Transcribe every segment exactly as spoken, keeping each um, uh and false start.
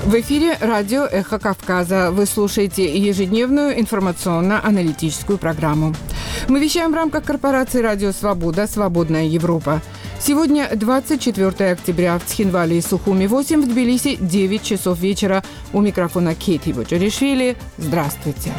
В эфире радио «Эхо Кавказа». Вы слушаете ежедневную информационно-аналитическую программу. Мы вещаем в рамках корпорации «Радио Свобода. Свободная Европа». Сегодня двадцать четвёртое октября. В Цхинвале и Сухуми восемь, в Тбилиси девять часов вечера. У микрофона Кейти Боджаришвили. Здравствуйте.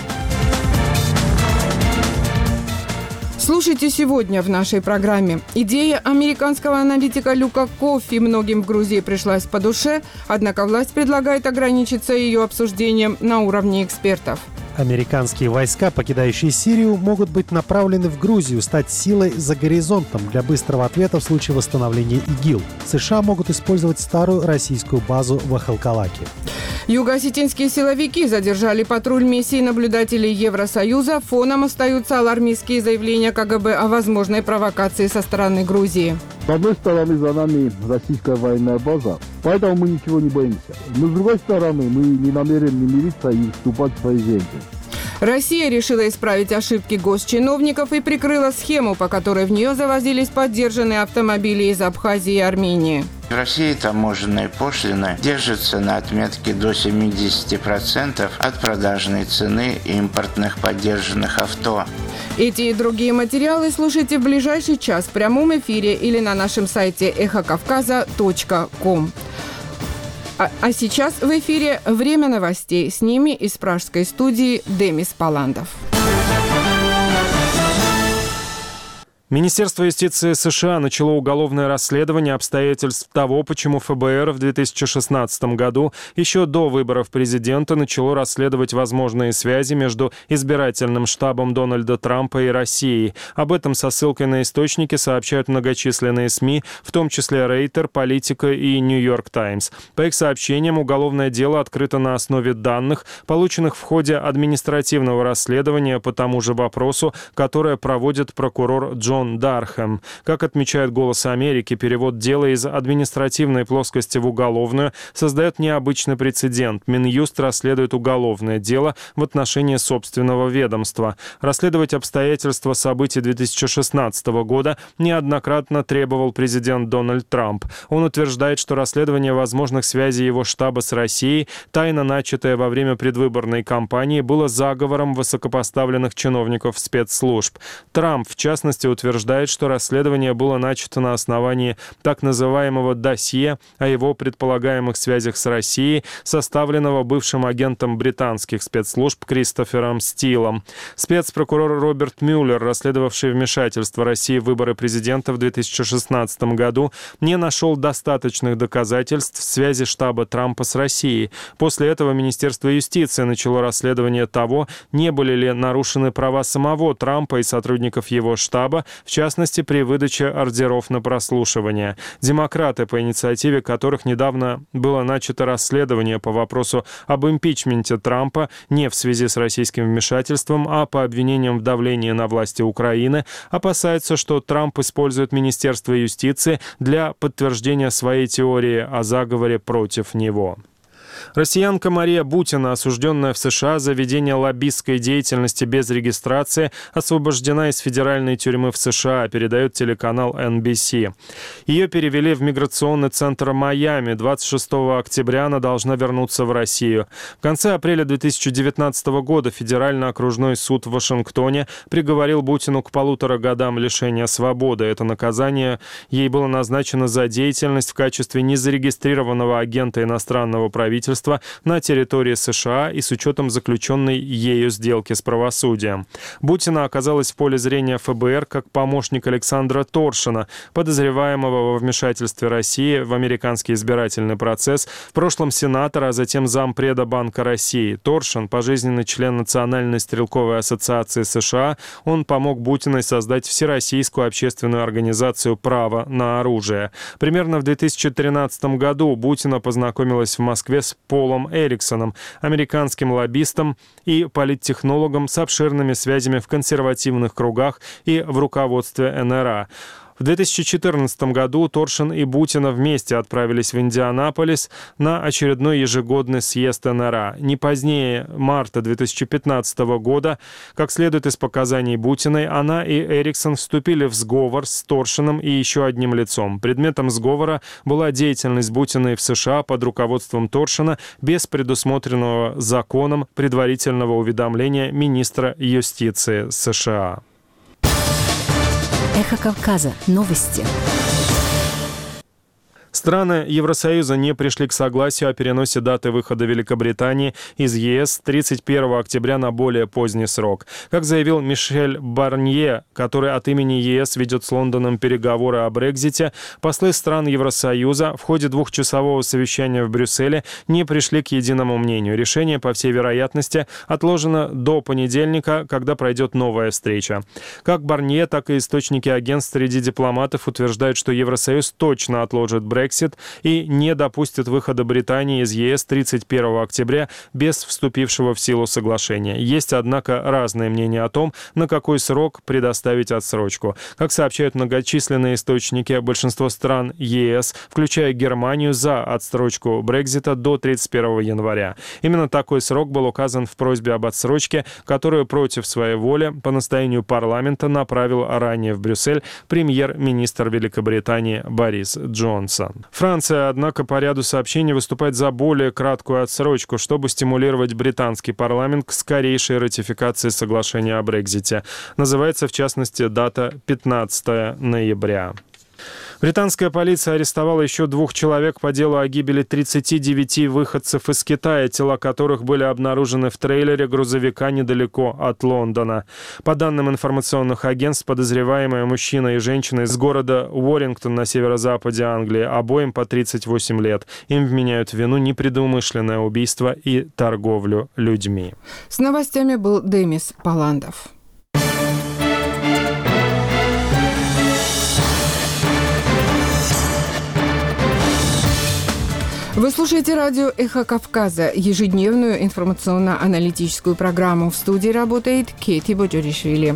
Слушайте сегодня в нашей программе. Идея американского аналитика Люка Коффи многим в Грузии пришлась по душе, однако власть предлагает ограничиться ее обсуждением на уровне экспертов. Американские войска, покидающие Сирию, могут быть направлены в Грузию, стать силой за горизонтом для быстрого ответа в случае восстановления ИГИЛ. США могут использовать старую российскую базу в Ахалкалаке. Юго-осетинские силовики задержали патруль миссии наблюдателей Евросоюза. Фоном остаются алармистские заявления КГБ о возможной провокации со стороны Грузии. С одной стороны, за нами российская военная база, поэтому мы ничего не боимся. Но с другой стороны, мы не намерены мириться и вступать в свои земли. Россия решила исправить ошибки госчиновников и прикрыла схему, по которой в нее завозились поддержанные автомобили из Абхазии и Армении. В России таможенные пошлины держатся на отметке до семьдесят процентов от продажной цены импортных поддержанных авто. Эти и другие материалы слушайте в ближайший час в прямом эфире или на нашем сайте эхо кавказа точка ком. А, а сейчас в эфире «Время новостей». С ними из пражской студии Демис Паландов. Министерство юстиции США начало уголовное расследование обстоятельств того, почему ФБР в две тысячи шестнадцатом году, еще до выборов президента, начало расследовать возможные связи между избирательным штабом Дональда Трампа и Россией. Об этом со ссылкой на источники сообщают многочисленные СМИ, в том числе Рейтер, Политика и Нью-Йорк Таймс. По их сообщениям, уголовное дело открыто на основе данных, полученных в ходе административного расследования по тому же вопросу, которое проводит прокурор Джон Дархэм. Как отмечает «Голос Америки», перевод дела из административной плоскости в уголовную создает необычный прецедент. Минюст расследует уголовное дело в отношении собственного ведомства. Расследовать обстоятельства событий две тысячи шестнадцатого года неоднократно требовал президент Дональд Трамп. Он утверждает, что расследование возможных связей его штаба с Россией, тайно начатое во время предвыборной кампании, было заговором высокопоставленных чиновников спецслужб. Трамп, в частности, утверждает, утверждает, что расследование было начато на основании так называемого досье о его предполагаемых связях с Россией, составленного бывшим агентом британских спецслужб Кристофером Стилом. Спецпрокурор Роберт Мюллер, расследовавший вмешательство России в выборы президента в две тысячи шестнадцатом году, не нашел достаточных доказательств связи штаба Трампа с Россией. После этого Министерство юстиции начало расследование того, не были ли нарушены права самого Трампа и сотрудников его штаба, в частности, при выдаче ордеров на прослушивание. Демократы, по инициативе которых недавно было начато расследование по вопросу об импичменте Трампа, не в связи с российским вмешательством, а по обвинениям в давлении на власти Украины, опасаются, что Трамп использует Министерство юстиции для подтверждения своей теории о заговоре против него. Россиянка Мария Бутина, осужденная в США за ведение лоббистской деятельности без регистрации, освобождена из федеральной тюрьмы в США, передает телеканал эн би си. Ее перевели в миграционный центр Майами. двадцать шестого октября она должна вернуться в Россию. В конце апреля две тысячи девятнадцатого года Федеральный окружной суд в Вашингтоне приговорил Бутину к полутора годам лишения свободы. Это наказание ей было назначено за деятельность в качестве незарегистрированного агента иностранного правительства на территории США и с учетом заключенной ею сделки с правосудием. Бутина оказалась в поле зрения ФБР как помощник Александра Торшина, подозреваемого во вмешательстве России в американский избирательный процесс, в прошлом сенатора, а затем зампреда Банка России. Торшин – пожизненный член Национальной стрелковой ассоциации США. Он помог Бутиной создать Всероссийскую общественную организацию «Право на оружие». Примерно в две тысячи тринадцатом году Бутина познакомилась в Москве с Полом Эриксоном, американским лоббистом и политтехнологом с обширными связями в консервативных кругах и в руководстве эн эр а. В две тысячи четырнадцатом году Торшин и Бутина вместе отправились в Индианаполис на очередной ежегодный съезд эн эр а. Не позднее марта две тысячи пятнадцатого года, как следует из показаний Бутиной, она и Эриксон вступили в сговор с Торшиным и еще одним лицом. Предметом сговора была деятельность Бутиной в США под руководством Торшина без предусмотренного законом предварительного уведомления министра юстиции США. Эхо Кавказа. Новости. Страны Евросоюза не пришли к согласию о переносе даты выхода Великобритании из е эс с тридцать первого октября на более поздний срок. Как заявил Мишель Барнье, который от имени е эс ведет с Лондоном переговоры о Брексите, послы стран Евросоюза в ходе двухчасового совещания в Брюсселе не пришли к единому мнению. Решение, по всей вероятности, отложено до понедельника, когда пройдет новая встреча. Как Барнье, так и источники агентств среди дипломатов утверждают, что Евросоюз точно отложит Брексит и не допустит выхода Британии из е эс тридцать первого октября без вступившего в силу соглашения. Есть, однако, разные мнения о том, на какой срок предоставить отсрочку. Как сообщают многочисленные источники, большинство стран е эс, включая Германию, за отсрочку Брексита до тридцать первого января. Именно такой срок был указан в просьбе об отсрочке, которую против своей воли по настоянию парламента направил ранее в Брюссель премьер-министр Великобритании Борис Джонсон. Франция, однако, по ряду сообщений выступает за более краткую отсрочку, чтобы стимулировать британский парламент к скорейшей ратификации соглашения о Брексите. Называется, в частности, дата пятнадцатого ноября. Британская полиция арестовала еще двух человек по делу о гибели тридцати девяти выходцев из Китая, тела которых были обнаружены в трейлере грузовика недалеко от Лондона. По данным информационных агентств, подозреваемые мужчина и женщина из города Уоррингтон на северо-западе Англии, обоим по тридцать восемь лет. Им вменяют в вину непредумышленное убийство и торговлю людьми. С новостями был Демис Паландов. Вы слушаете радио «Эхо Кавказа», ежедневную информационно-аналитическую программу. В студии работает Кейти Боджоришвили.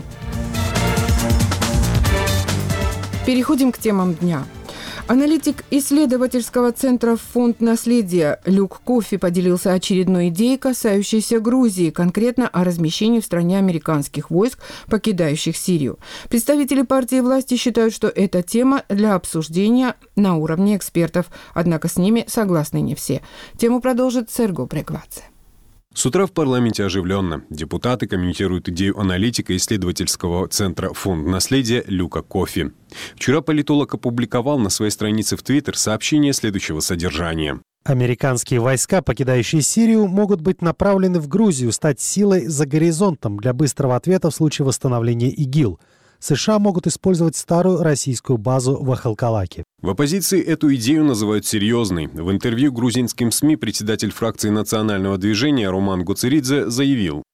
Переходим к темам дня. Аналитик исследовательского центра «Фонд наследия» Люк Кофи поделился очередной идеей, касающейся Грузии, конкретно о размещении в стране американских войск, покидающих Сирию. Представители партии власти считают, что эта тема для обсуждения на уровне экспертов, однако с ними согласны не все. Тему продолжит Серго Брегвадзе. С утра в парламенте оживленно. Депутаты комментируют идею аналитика исследовательского центра «Фонд наследия» Люка Кофи. Вчера политолог опубликовал на своей странице в Твиттер сообщение следующего содержания. Американские войска, покидающие Сирию, могут быть направлены в Грузию, стать силой за горизонтом для быстрого ответа в случае восстановления ИГИЛ. США могут использовать старую российскую базу в Ахалкалаке. В оппозиции эту идею называют серьезной. В интервью грузинским СМИ председатель фракции национального движения Роман Гуцеридзе заявил: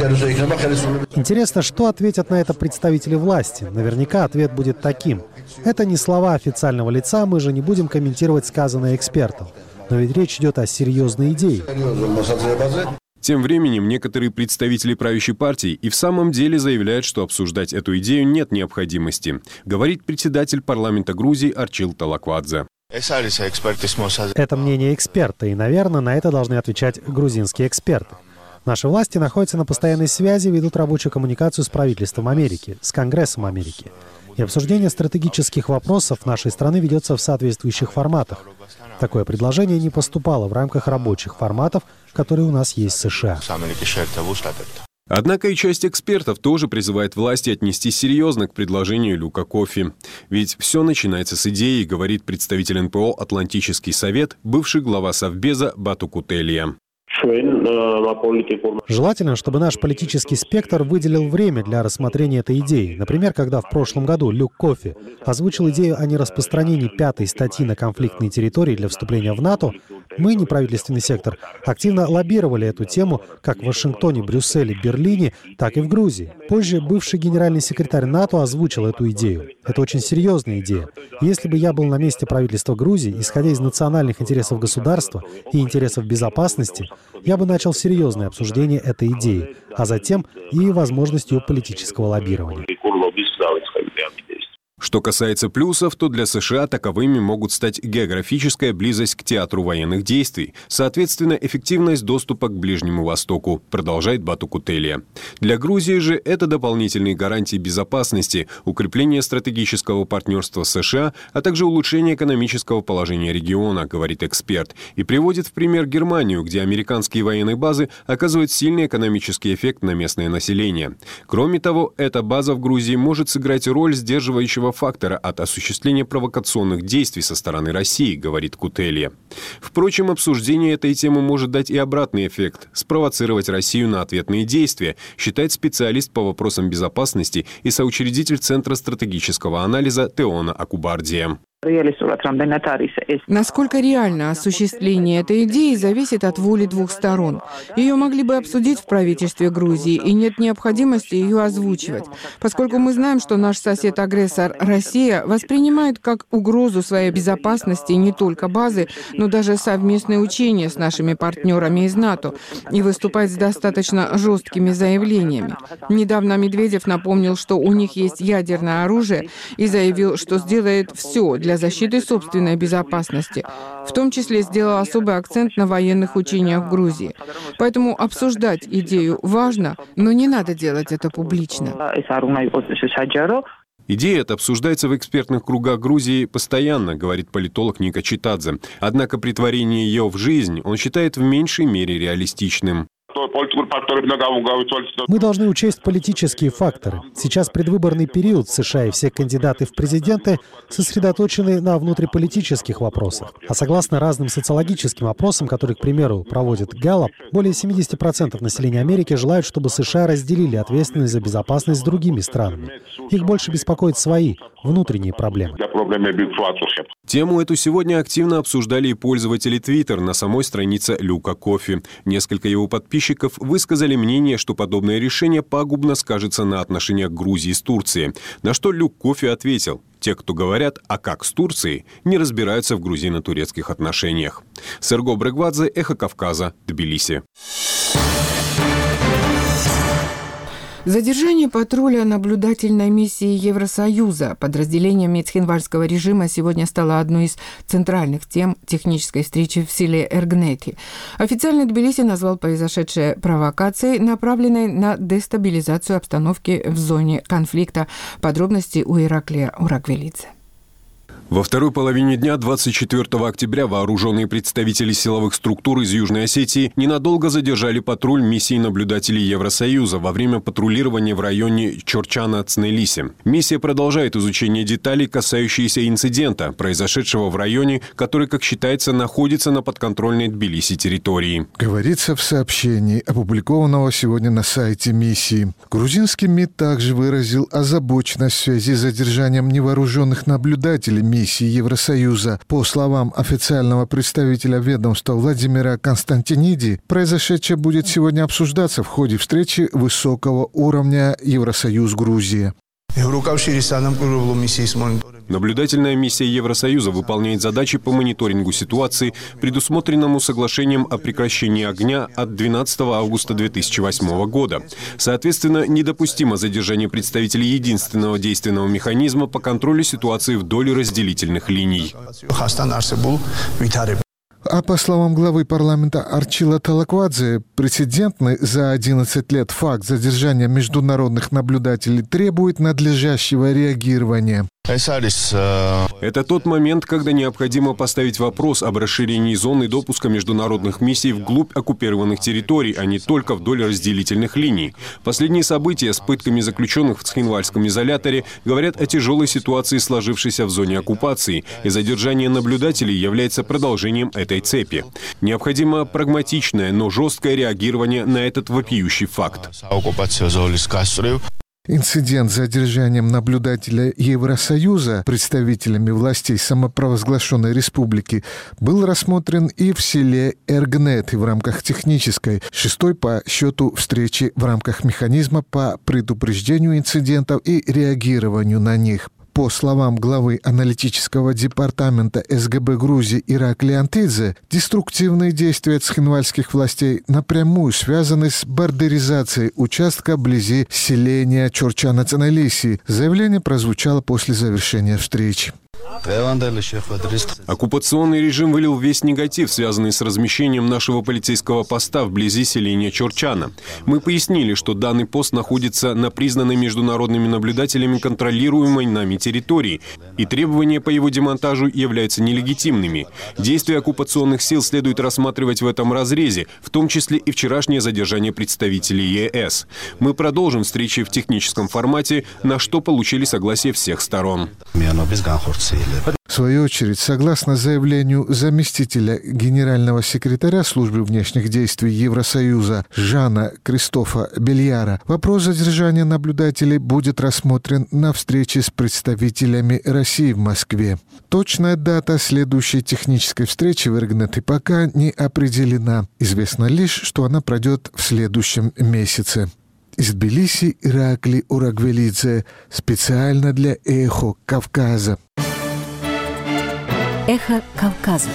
Интересно, что ответят на это представители власти. Наверняка ответ будет таким: это не слова официального лица, мы же не будем комментировать сказанное экспертом. Но ведь речь идет о серьезной идее. Тем временем некоторые представители правящей партии и в самом деле заявляют, что обсуждать эту идею нет необходимости, говорит председатель парламента Грузии Арчил Талаквадзе. Это мнение эксперта, и, наверное, на это должны отвечать грузинские эксперты. Наши власти находятся на постоянной связи, ведут рабочую коммуникацию с правительством Америки, с Конгрессом Америки. И обсуждение стратегических вопросов нашей страны ведется в соответствующих форматах. Такое предложение не поступало в рамках рабочих форматов, которые у нас есть в США. Однако и часть экспертов тоже призывает власти отнестись серьезно к предложению Люка Кофи. Ведь все начинается с идеи, говорит представитель эн пэ о «Атлантический совет», бывший глава Совбеза Бату Кутелия. Желательно, чтобы наш политический спектр выделил время для рассмотрения этой идеи. Например, когда в прошлом году Люк Кофи озвучил идею о нераспространении пятой статьи на конфликтные территории для вступления в НАТО, мы, неправительственный сектор, активно лоббировали эту тему как в Вашингтоне, Брюсселе, Берлине, так и в Грузии. Позже бывший генеральный секретарь НАТО озвучил эту идею. Это очень серьезная идея. Если бы я был на месте правительства Грузии, исходя из национальных интересов государства и интересов безопасности, я бы начал серьезное обсуждение этой идеи, а затем и возможность ее политического лоббирования. Что касается плюсов, то для США таковыми могут стать географическая близость к театру военных действий, соответственно, эффективность доступа к Ближнему Востоку, продолжает Бату Кутелия. Для Грузии же это дополнительные гарантии безопасности, укрепление стратегического партнерства с США, а также улучшение экономического положения региона, говорит эксперт, и приводит в пример Германию, где американские военные базы оказывают сильный экономический эффект на местное население. Кроме того, эта база в Грузии может сыграть роль сдерживающего фактора от осуществления провокационных действий со стороны России, говорит Кутелия. Впрочем, обсуждение этой темы может дать и обратный эффект – спровоцировать Россию на ответные действия, считает специалист по вопросам безопасности и соучредитель Центра стратегического анализа Теона Акубардия. Насколько реально осуществление этой идеи зависит от воли двух сторон. Ее могли бы обсудить в правительстве Грузии, и нет необходимости ее озвучивать, поскольку мы знаем, что наш сосед-агрессор Россия воспринимает как угрозу своей безопасности не только базы, но даже совместные учения с нашими партнерами из НАТО и выступает с достаточно жесткими заявлениями. Недавно Медведев напомнил, что у них есть ядерное оружие и заявил, что сделает все для для защиты собственной безопасности. В том числе сделал особый акцент на военных учениях в Грузии. Поэтому обсуждать идею важно, но не надо делать это публично. Идея эта обсуждается в экспертных кругах Грузии постоянно, говорит политолог Ника Читадзе. Однако претворение ее в жизнь он считает в меньшей мере реалистичным. Мы должны учесть политические факторы. Сейчас предвыборный период в США, и все кандидаты в президенты сосредоточены на внутриполитических вопросах. А согласно разным социологическим опросам, которые, к примеру, проводит Гэллап, более семьдесят процентов населения Америки желают, чтобы США разделили ответственность за безопасность с другими странами. Их больше беспокоят свои внутренние проблемы. Тему эту сегодня активно обсуждали и пользователи Twitter на самой странице Люка Кофи. Несколько его подписчиков высказали мнение, что подобное решение пагубно скажется на отношениях Грузии с Турцией. На что Люк Кофи ответил: те, кто говорят «а как с Турцией», не разбираются в грузино-турецких отношениях. Серго Брегвадзе, Эхо Кавказа, Тбилиси. Задержание патруля наблюдательной миссии Евросоюза подразделением Мецхенвальского режима сегодня стало одной из центральных тем технической встречи в селе Эргнети. Официально Тбилиси назвал произошедшее провокацией, направленной на дестабилизацию обстановки в зоне конфликта. Подробности у Ираклия Ураквелидзе. Во второй половине дня двадцать четвёртого октября вооруженные представители силовых структур из Южной Осетии ненадолго задержали патруль миссии наблюдателей Евросоюза во время патрулирования в районе Чорчана-Цнелиси. Миссия продолжает изучение деталей, касающиеся инцидента, произошедшего в районе, который, как считается, находится на подконтрольной Тбилиси территории. Говорится в сообщении, опубликованного сегодня на сайте миссии. Грузинский МИД также выразил озабоченность в связи с задержанием невооруженных наблюдателей миссии Евросоюза. По словам официального представителя ведомства Владимира Константиниди, произошедшее будет сегодня обсуждаться в ходе встречи высокого уровня Евросоюз-Грузия. Наблюдательная миссия Евросоюза выполняет задачи по мониторингу ситуации, предусмотренному соглашением о прекращении огня от двенадцатого августа две тысячи восьмого года. Соответственно, недопустимо задержание представителей единственного действенного механизма по контролю ситуации вдоль разделительных линий. А по словам главы парламента Арчила Талаквадзе, прецедентный за одиннадцать лет факт задержания международных наблюдателей требует надлежащего реагирования. Это тот момент, когда необходимо поставить вопрос об расширении зоны допуска международных миссий вглубь оккупированных территорий, а не только вдоль разделительных линий. Последние события с пытками заключенных в Цхинвальском изоляторе говорят о тяжелой ситуации, сложившейся в зоне оккупации, и задержание наблюдателей является продолжением этой цепи. Необходимо прагматичное, но жесткое реагирование на этот вопиющий факт. Инцидент с задержанием наблюдателя Евросоюза представителями властей самопровозглашенной республики был рассмотрен и в селе Эргнети в рамках технической, шестой по счету встречи в рамках механизма по предупреждению инцидентов и реагированию на них. По словам главы аналитического департамента эс гэ бэ Грузии Иракли Антидзе, деструктивные действия цхинвальских властей напрямую связаны с бардеризацией участка вблизи селения Чорчана-Цанелиси. Заявление прозвучало после завершения встречи. Оккупационный режим вылил весь негатив, связанный с размещением нашего полицейского поста вблизи селения Чорчана. Мы пояснили, что данный пост находится на признанной международными наблюдателями контролируемой нами территории, и требования по его демонтажу являются нелегитимными. Действия оккупационных сил следует рассматривать в этом разрезе, в том числе и вчерашнее задержание представителей е эс. Мы продолжим встречи в техническом формате, на что получили согласие всех сторон. В свою очередь, согласно заявлению заместителя генерального секретаря службы внешних действий Евросоюза Жана Кристофа Бельяра, вопрос задержания наблюдателей будет рассмотрен на встрече с представителями России в Москве. Точная дата следующей технической встречи в Эргнете пока не определена. Известно лишь, что она пройдет в следующем месяце. Из Тбилиси Иракли Урагвелидзе специально для «Эхо Кавказа». Эхо Кавказа.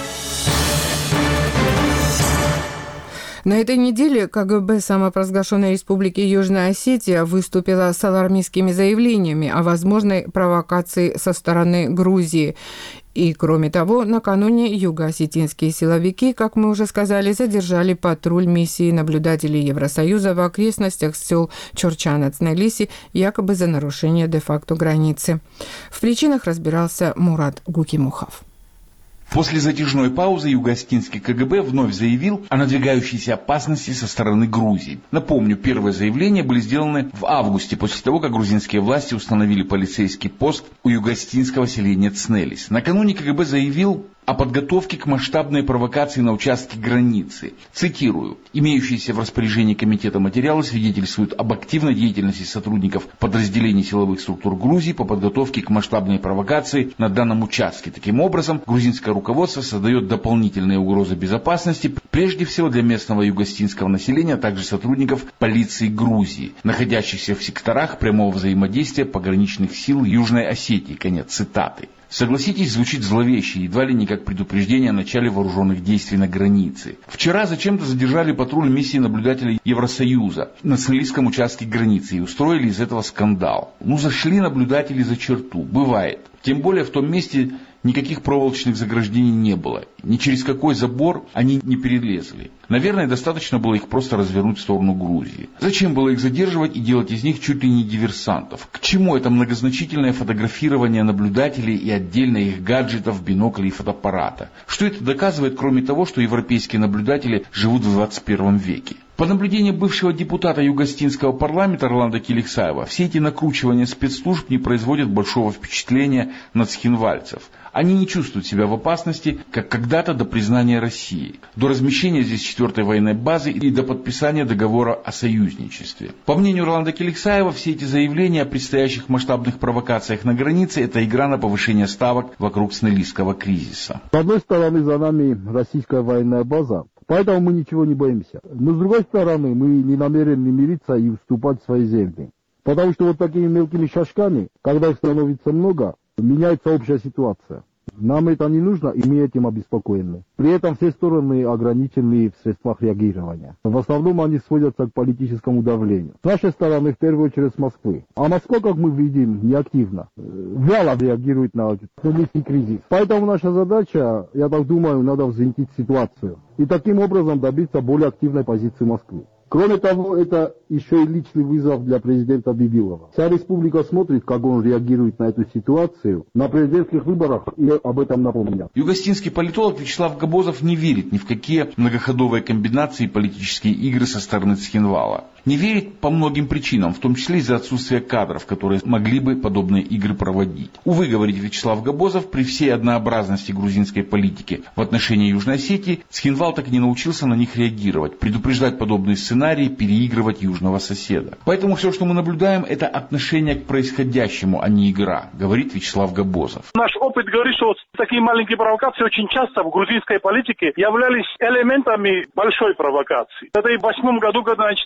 На этой неделе ка гэ бэ самопровозглашенной Республики Южная Осетия выступила с алармистскими заявлениями о возможной провокации со стороны Грузии. И, кроме того, накануне юго-осетинские силовики, как мы уже сказали, задержали патруль миссии наблюдателей Евросоюза в окрестностях сел Чорчана-Цанелиси, якобы за нарушение де-факто границы. В причинах разбирался Мурат Гукимухов. После затяжной паузы юго-осетинский ка гэ бэ вновь заявил о надвигающейся опасности со стороны Грузии. Напомню, первые заявления были сделаны в августе, после того, как грузинские власти установили полицейский пост у юго-осетинского селения Цнелис. Накануне ка гэ бэ заявил о подготовке к масштабной провокации на участке границы. Цитирую. «Имеющиеся в распоряжении комитета материалы свидетельствуют об активной деятельности сотрудников подразделений силовых структур Грузии по подготовке к масштабной провокации на данном участке. Таким образом, грузинское руководство создает дополнительные угрозы безопасности, прежде всего для местного юго-осетинского населения, а также сотрудников полиции Грузии, находящихся в секторах прямого взаимодействия пограничных сил Южной Осетии». Конец цитаты. Согласитесь, звучит зловеще, едва ли не как предупреждение о начале вооруженных действий на границе. Вчера зачем-то задержали патруль миссии наблюдателей Евросоюза на Цнелисском участке границы и устроили из этого скандал. Ну, зашли наблюдатели за черту. Бывает. Тем более в том месте никаких проволочных заграждений не было. Ни через какой забор они не перелезли. Наверное, достаточно было их просто развернуть в сторону Грузии. Зачем было их задерживать и делать из них чуть ли не диверсантов? К чему это многозначительное фотографирование наблюдателей и отдельно их гаджетов, биноклей и фотоаппарата? Что это доказывает, кроме того, что европейские наблюдатели живут в двадцать первом веке? По наблюдению бывшего депутата Юго-Осетинского парламента Орландо Келексаева, все эти накручивания спецслужб не производят большого впечатления на цхинвальцев. Они не чувствуют себя в опасности, как когда-то до признания России, до размещения здесь четвертой военной базы и до подписания договора о союзничестве. По мнению Орландо Келексаева, все эти заявления о предстоящих масштабных провокациях на границе – это игра на повышение ставок вокруг Цнелисского кризиса. С одной стороны, за нами российская военная база, поэтому мы ничего не боимся. Но с другой стороны, мы не намерены мириться и уступать свои земли. Потому что вот такими мелкими шажками, когда их становится много, меняется общая ситуация. Нам это не нужно, и мы этим обеспокоены. При этом все стороны ограничены в средствах реагирования. В основном они сводятся к политическому давлению. С нашей стороны, в первую очередь, с Москвы. А Москва, как мы видим, неактивно, вяло реагирует на цнелисский кризис. Поэтому наша задача, я так думаю, надо взвинтить ситуацию. И таким образом добиться более активной позиции Москвы. Кроме того, это еще и личный вызов для президента Бибилова. Вся республика смотрит, как он реагирует на эту ситуацию. На президентских выборах и об этом напомнят. Юго-осетинский политолог Вячеслав Габозов не верит ни в какие многоходовые комбинации и политические игры со стороны Цхинвала. Не верит по многим причинам, в том числе из-за отсутствия кадров, которые могли бы подобные игры проводить. Увы, говорит Вячеслав Габозов, при всей однообразности грузинской политики в отношении Южной Осетии, Цхинвал так и не научился на них реагировать, предупреждать подобные сценарии, переигрывать южного соседа. Поэтому все, что мы наблюдаем, это отношение к происходящему, а не игра, говорит Вячеслав Габозов. Наш опыт говорит, что такие маленькие провокации очень часто в грузинской политике являлись элементами большой провокации. Это и в восьмом году, когда начинались вот эти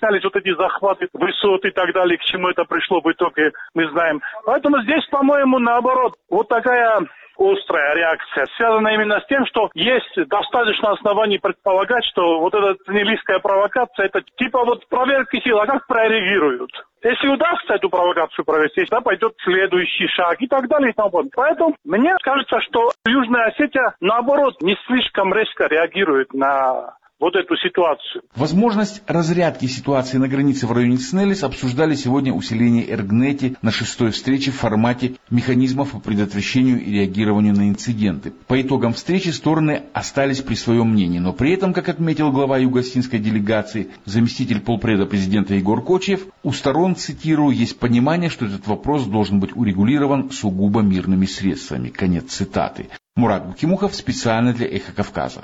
эти захваты высот и так далее, к чему это пришло в итоге, мы знаем. Поэтому здесь, по-моему, наоборот, вот такая острая реакция, связана именно с тем, что есть достаточно оснований предполагать, что вот эта ценилистская провокация, это типа вот проверки сил, а как прореагируют? Если удастся эту провокацию провести, тогда пойдет следующий шаг и так далее и тому подобное. Поэтому мне кажется, что Южная Осетия, наоборот, не слишком резко реагирует на вот эту ситуацию. Возможность разрядки ситуации на границе в районе Цнелис обсуждали сегодня усиление Эргнети на шестой встрече в формате механизмов по предотвращению и реагированию на инциденты. По итогам встречи стороны остались при своем мнении, но при этом, как отметил глава юго-осетинской делегации, заместитель полпреда президента Егор Кочиев, у сторон, цитирую, есть понимание, что этот вопрос должен быть урегулирован сугубо мирными средствами. Конец цитаты. Мурат Букимухов специально для «Эхо Кавказа».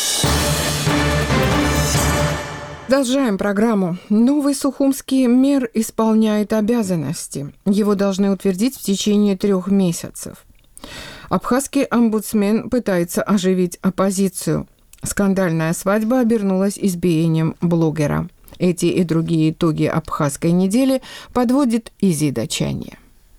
Продолжаем программу. Новый сухумский мэр исполняет обязанности. Его должны утвердить в течение трех месяцев. Абхазский омбудсмен пытается оживить оппозицию. Скандальная свадьба обернулась избиением блогера. Эти и другие итоги абхазской недели подводит Изида Чанье.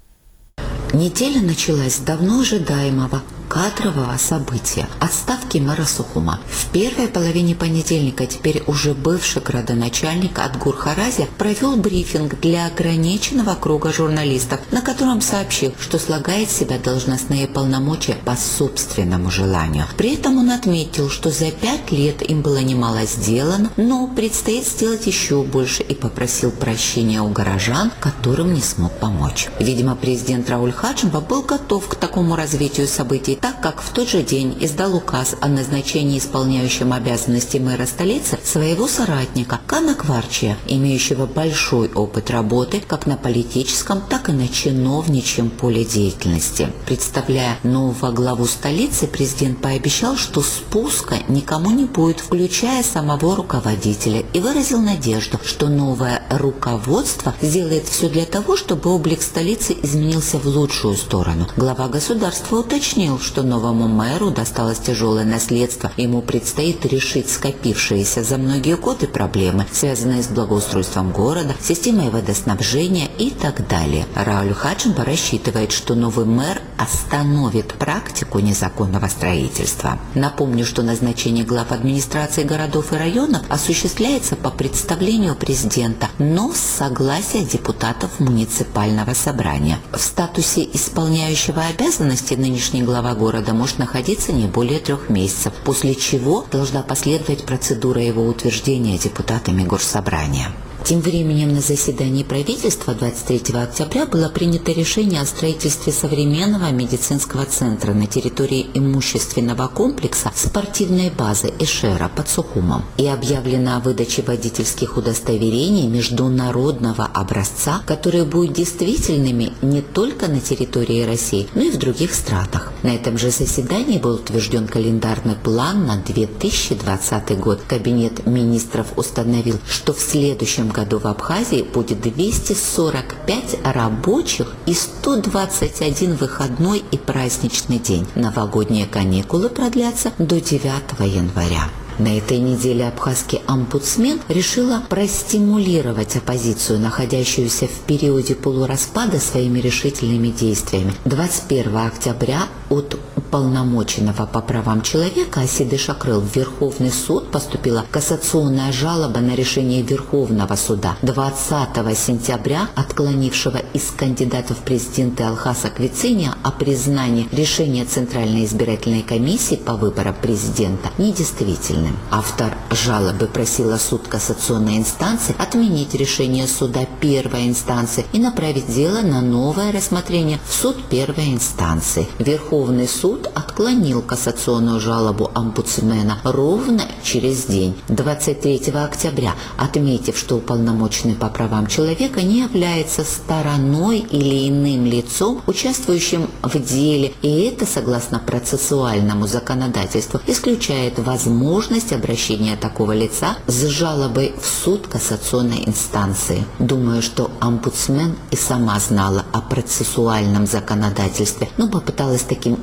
Неделя началась с давно ожидаемого кадрового события – отставки мэра Сухума. В первой половине понедельника теперь уже бывший градоначальник Адгур Харази провел брифинг для ограниченного круга журналистов, на котором сообщил, что слагает в себя должностные полномочия по собственному желанию. При этом он отметил, что за пять лет им было немало сделано, но предстоит сделать еще больше, и попросил прощения у горожан, которым не смог помочь. Видимо, президент Рауль Хаджимба был готов к такому развитию событий, так как в тот же день издал указ о назначении исполняющим обязанности мэра столицы своего соратника Кана Кварчия, имеющего большой опыт работы как на политическом, так и на чиновничьем поле деятельности. Представляя нового главу столицы, президент пообещал, что спуска никому не будет, включая самого руководителя, и выразил надежду, что новое руководство сделает все для того, чтобы облик столицы изменился в лучшую сторону. Глава государства уточнил, что новому мэру досталось тяжелое наследство, ему предстоит решить скопившиеся за многие годы проблемы, связанные с благоустройством города, системой водоснабжения и так далее. Рауль Хаджимба рассчитывает, что новый мэр остановит практику незаконного строительства. Напомню, что назначение глав администрации городов и районов осуществляется по представлению президента, но с согласия депутатов муниципального собрания. В статусе исполняющего обязанности нынешний глава города может находиться не более трех месяцев, после чего должна последовать процедура его утверждения депутатами горсобрания. Тем временем на заседании правительства двадцать третьего октября было принято решение о строительстве современного медицинского центра на территории имущественного комплекса спортивной базы Эшера под Сухумом и объявлено о выдаче водительских удостоверений международного образца, которые будут действительными не только на территории России, но и в других странах. На этом же заседании был утвержден календарный план на две тысячи двадцатый год. Кабинет министров установил, что в следующем году в Абхазии будет двести сорок пять рабочих и сто двадцать один выходной и праздничный день. Новогодние каникулы продлятся до девятого января. На этой неделе абхазский омбудсмен решила простимулировать оппозицию, находящуюся в периоде полураспада, своими решительными действиями. двадцать первого октября от уполномоченного по правам человека Асиды Шакрыл в Верховный суд поступила кассационная жалоба на решение Верховного суда. двадцатого сентября отклонившего из кандидатов в президенты Алхаса Квициния о признании решения Центральной избирательной комиссии по выборам президента недействительным. Автор жалобы просила суд кассационной инстанции отменить решение суда первой инстанции и направить дело на новое рассмотрение в суд первой инстанции. Верховный суд отклонил кассационную жалобу омбудсмена ровно через день, двадцать третьего октября, отметив, что уполномоченный по правам человека не является стороной или иным лицом, участвующим в деле, и это, согласно процессуальному законодательству, исключает возможность обращения такого лица с жалобой в суд кассационной инстанции. Думаю, что омбудсмен и сама знала о процессуальном законодательстве, но попыталась таким образом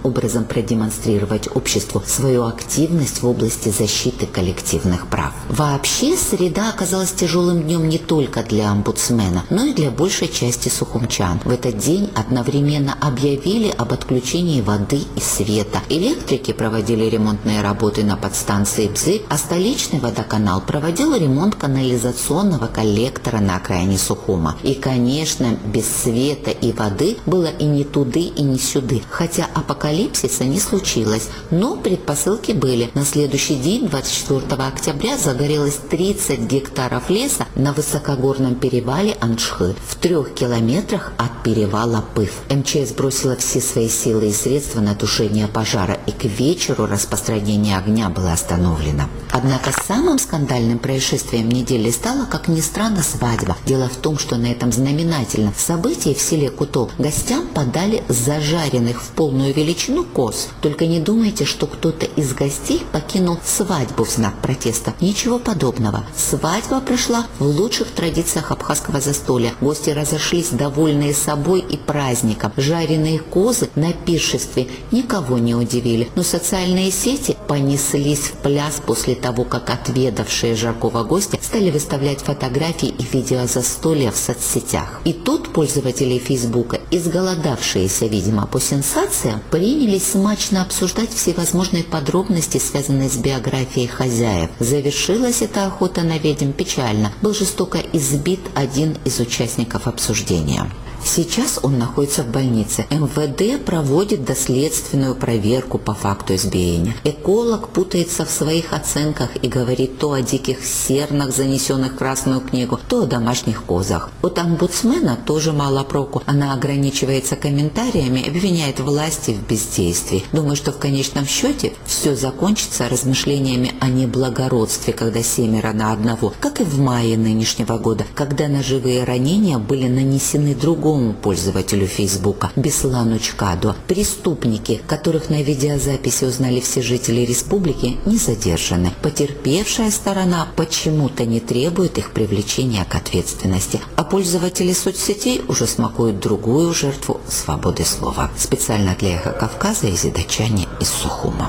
образом продемонстрировать обществу свою активность в области защиты коллективных прав. Вообще, среда оказалась тяжелым днем не только для омбудсмена, но и для большей части сухумчан. В этот день одновременно объявили об отключении воды и света. Электрики проводили ремонтные работы на подстанции Бзырь, а столичный водоканал проводил ремонт канализационного коллектора на окраине Сухума. И, конечно, без света и воды было и не туды, и не сюды. Хотя апокалипсиса не случилось, но предпосылки были. На следующий день, двадцать четвёртого октября, загорелось тридцать гектаров леса на высокогорном перевале Аншхы, в трех километрах от перевала Пыв. МЧС бросила все свои силы и средства на тушение пожара, и к вечеру распространение огня было остановлено. Однако самым скандальным происшествием недели стала, как ни странно, свадьба. Дело в том, что на этом знаменательном событии в селе Куто гостям подали зажаренных в полную величину коз. Только не думайте, что кто-то из гостей покинул свадьбу в знак протеста. Ничего подобного. Свадьба прошла в лучших традициях абхазского застолья. Гости разошлись довольные собой и праздником. Жареные козы на пиршестве никого не удивили, но социальные сети понеслись в пляс после того, как отведавшие жаркого гостя стали выставлять фотографии и видео застолья в соцсетях. И тут пользователи Фейсбука, изголодавшиеся, видимо, по сенсациям, принялись смачно обсуждать всевозможные подробности, связанные с биографией хозяев. Завершилась эта охота на ведьм печально. Был жестоко избит один из участников обсуждения. Сейчас он находится в больнице. эм вэ дэ проводит доследственную проверку по факту избиения. Эколог путается в своих оценках и говорит то о диких сернах, занесенных в Красную книгу, то о домашних козах. От омбудсмена тоже мало проку. Она ограничивается комментариями, обвиняет власти в бездействии. Думаю, что в конечном счете все закончится размышлениями о неблагородстве, когда семеро на одного, как и в мае нынешнего года, когда ножевые ранения были нанесены другому пользователю Фейсбука, Беслану Чкаду. Преступники, которых на видеозаписи узнали все жители республики, не задержаны. Потерпевшая сторона почему-то не требует их привлечения к ответственности, а пользователи соцсетей уже смакуют другую жертву свободы слова. Специально для Эхо Кавказа Изида Чани из Сухума.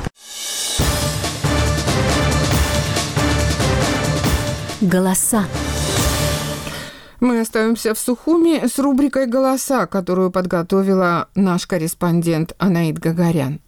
Голоса. Мы остаемся в Сухуме с рубрикой «Голоса», которую подготовила наш корреспондент Анаит Гагарян.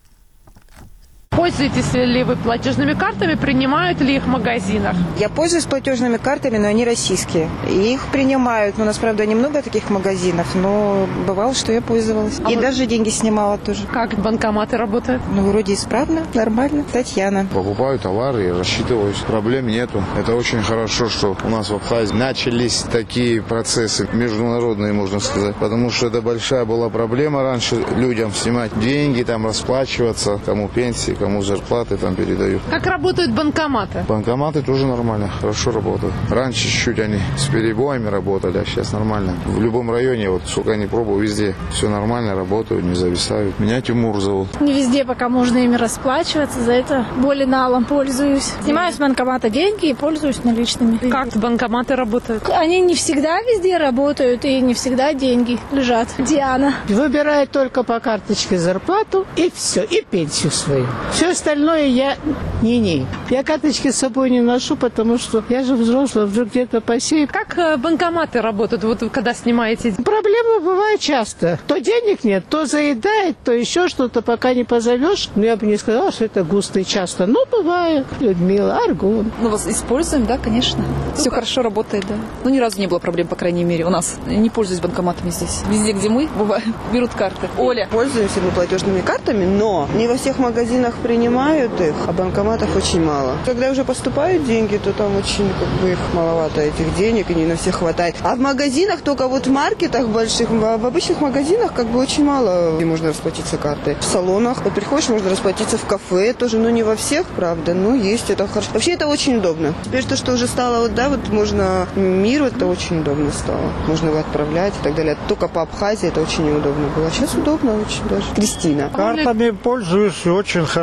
Пользуетесь ли вы платежными картами, принимают ли их в магазинах? Я пользуюсь платежными картами, но они российские. И их принимают. Но у нас, правда, немного таких магазинов, но бывало, что я пользовалась. А и вы... даже деньги снимала тоже. Как банкоматы работают? Ну, вроде исправно, нормально. Татьяна. Покупаю товары и рассчитываюсь. Проблем нету. Это очень хорошо, что у нас в Абхазии начались такие процессы международные, можно сказать. Потому что это большая была проблема раньше людям снимать деньги, там расплачиваться, кому пенсии, кому зарплаты там передают. Как работают банкоматы? Банкоматы тоже нормально, хорошо работают. Раньше чуть-чуть они с перебоями работали, а сейчас нормально. В любом районе, вот сколько не пробую, везде все нормально, работают, не зависают. Меня Тимур зовут. Не везде пока можно ими расплачиваться, за это более налом пользуюсь. Снимаю с банкомата деньги и пользуюсь наличными. Как банкоматы работают? Они не всегда везде работают и не всегда деньги лежат. Диана. Выбираю только по карточке зарплату и все, и пенсию свою. Все остальное я не-не. Я карточки с собой не ношу, потому что я же взрослая, вдруг где-то посею. Как банкоматы работают, вот когда снимаете? Проблемы бывают часто. То денег нет, то заедает, то еще что-то, пока не позовешь. Но я бы не сказала, что это густо и часто. Но бывает. Людмила, Аргун. Ну, вас используем, да, конечно. Все хорошо работает, да. Ну, ни разу не было проблем, по крайней мере, у нас. Не пользуюсь банкоматами здесь. Везде, где мы, бывает, берут карты. Оля. Пользуюсь платежными картами, но не во всех магазинах принимают их, а банкоматов очень мало. Когда уже поступают деньги, то там очень как бы их маловато, этих денег, и не на всех хватает. А в магазинах, только вот в маркетах больших, в обычных магазинах как бы очень мало, где можно расплатиться картой. В салонах, вот приходишь, можно расплатиться в кафе тоже, ну не во всех, правда, но есть, это хорошо. Вообще это очень удобно. Теперь то, что уже стало, вот да, вот можно миру, это очень удобно стало. Можно его отправлять и так далее. Только по Абхазии это очень неудобно было. Сейчас удобно очень даже. Кристина. Картами пользуюсь очень хорошо.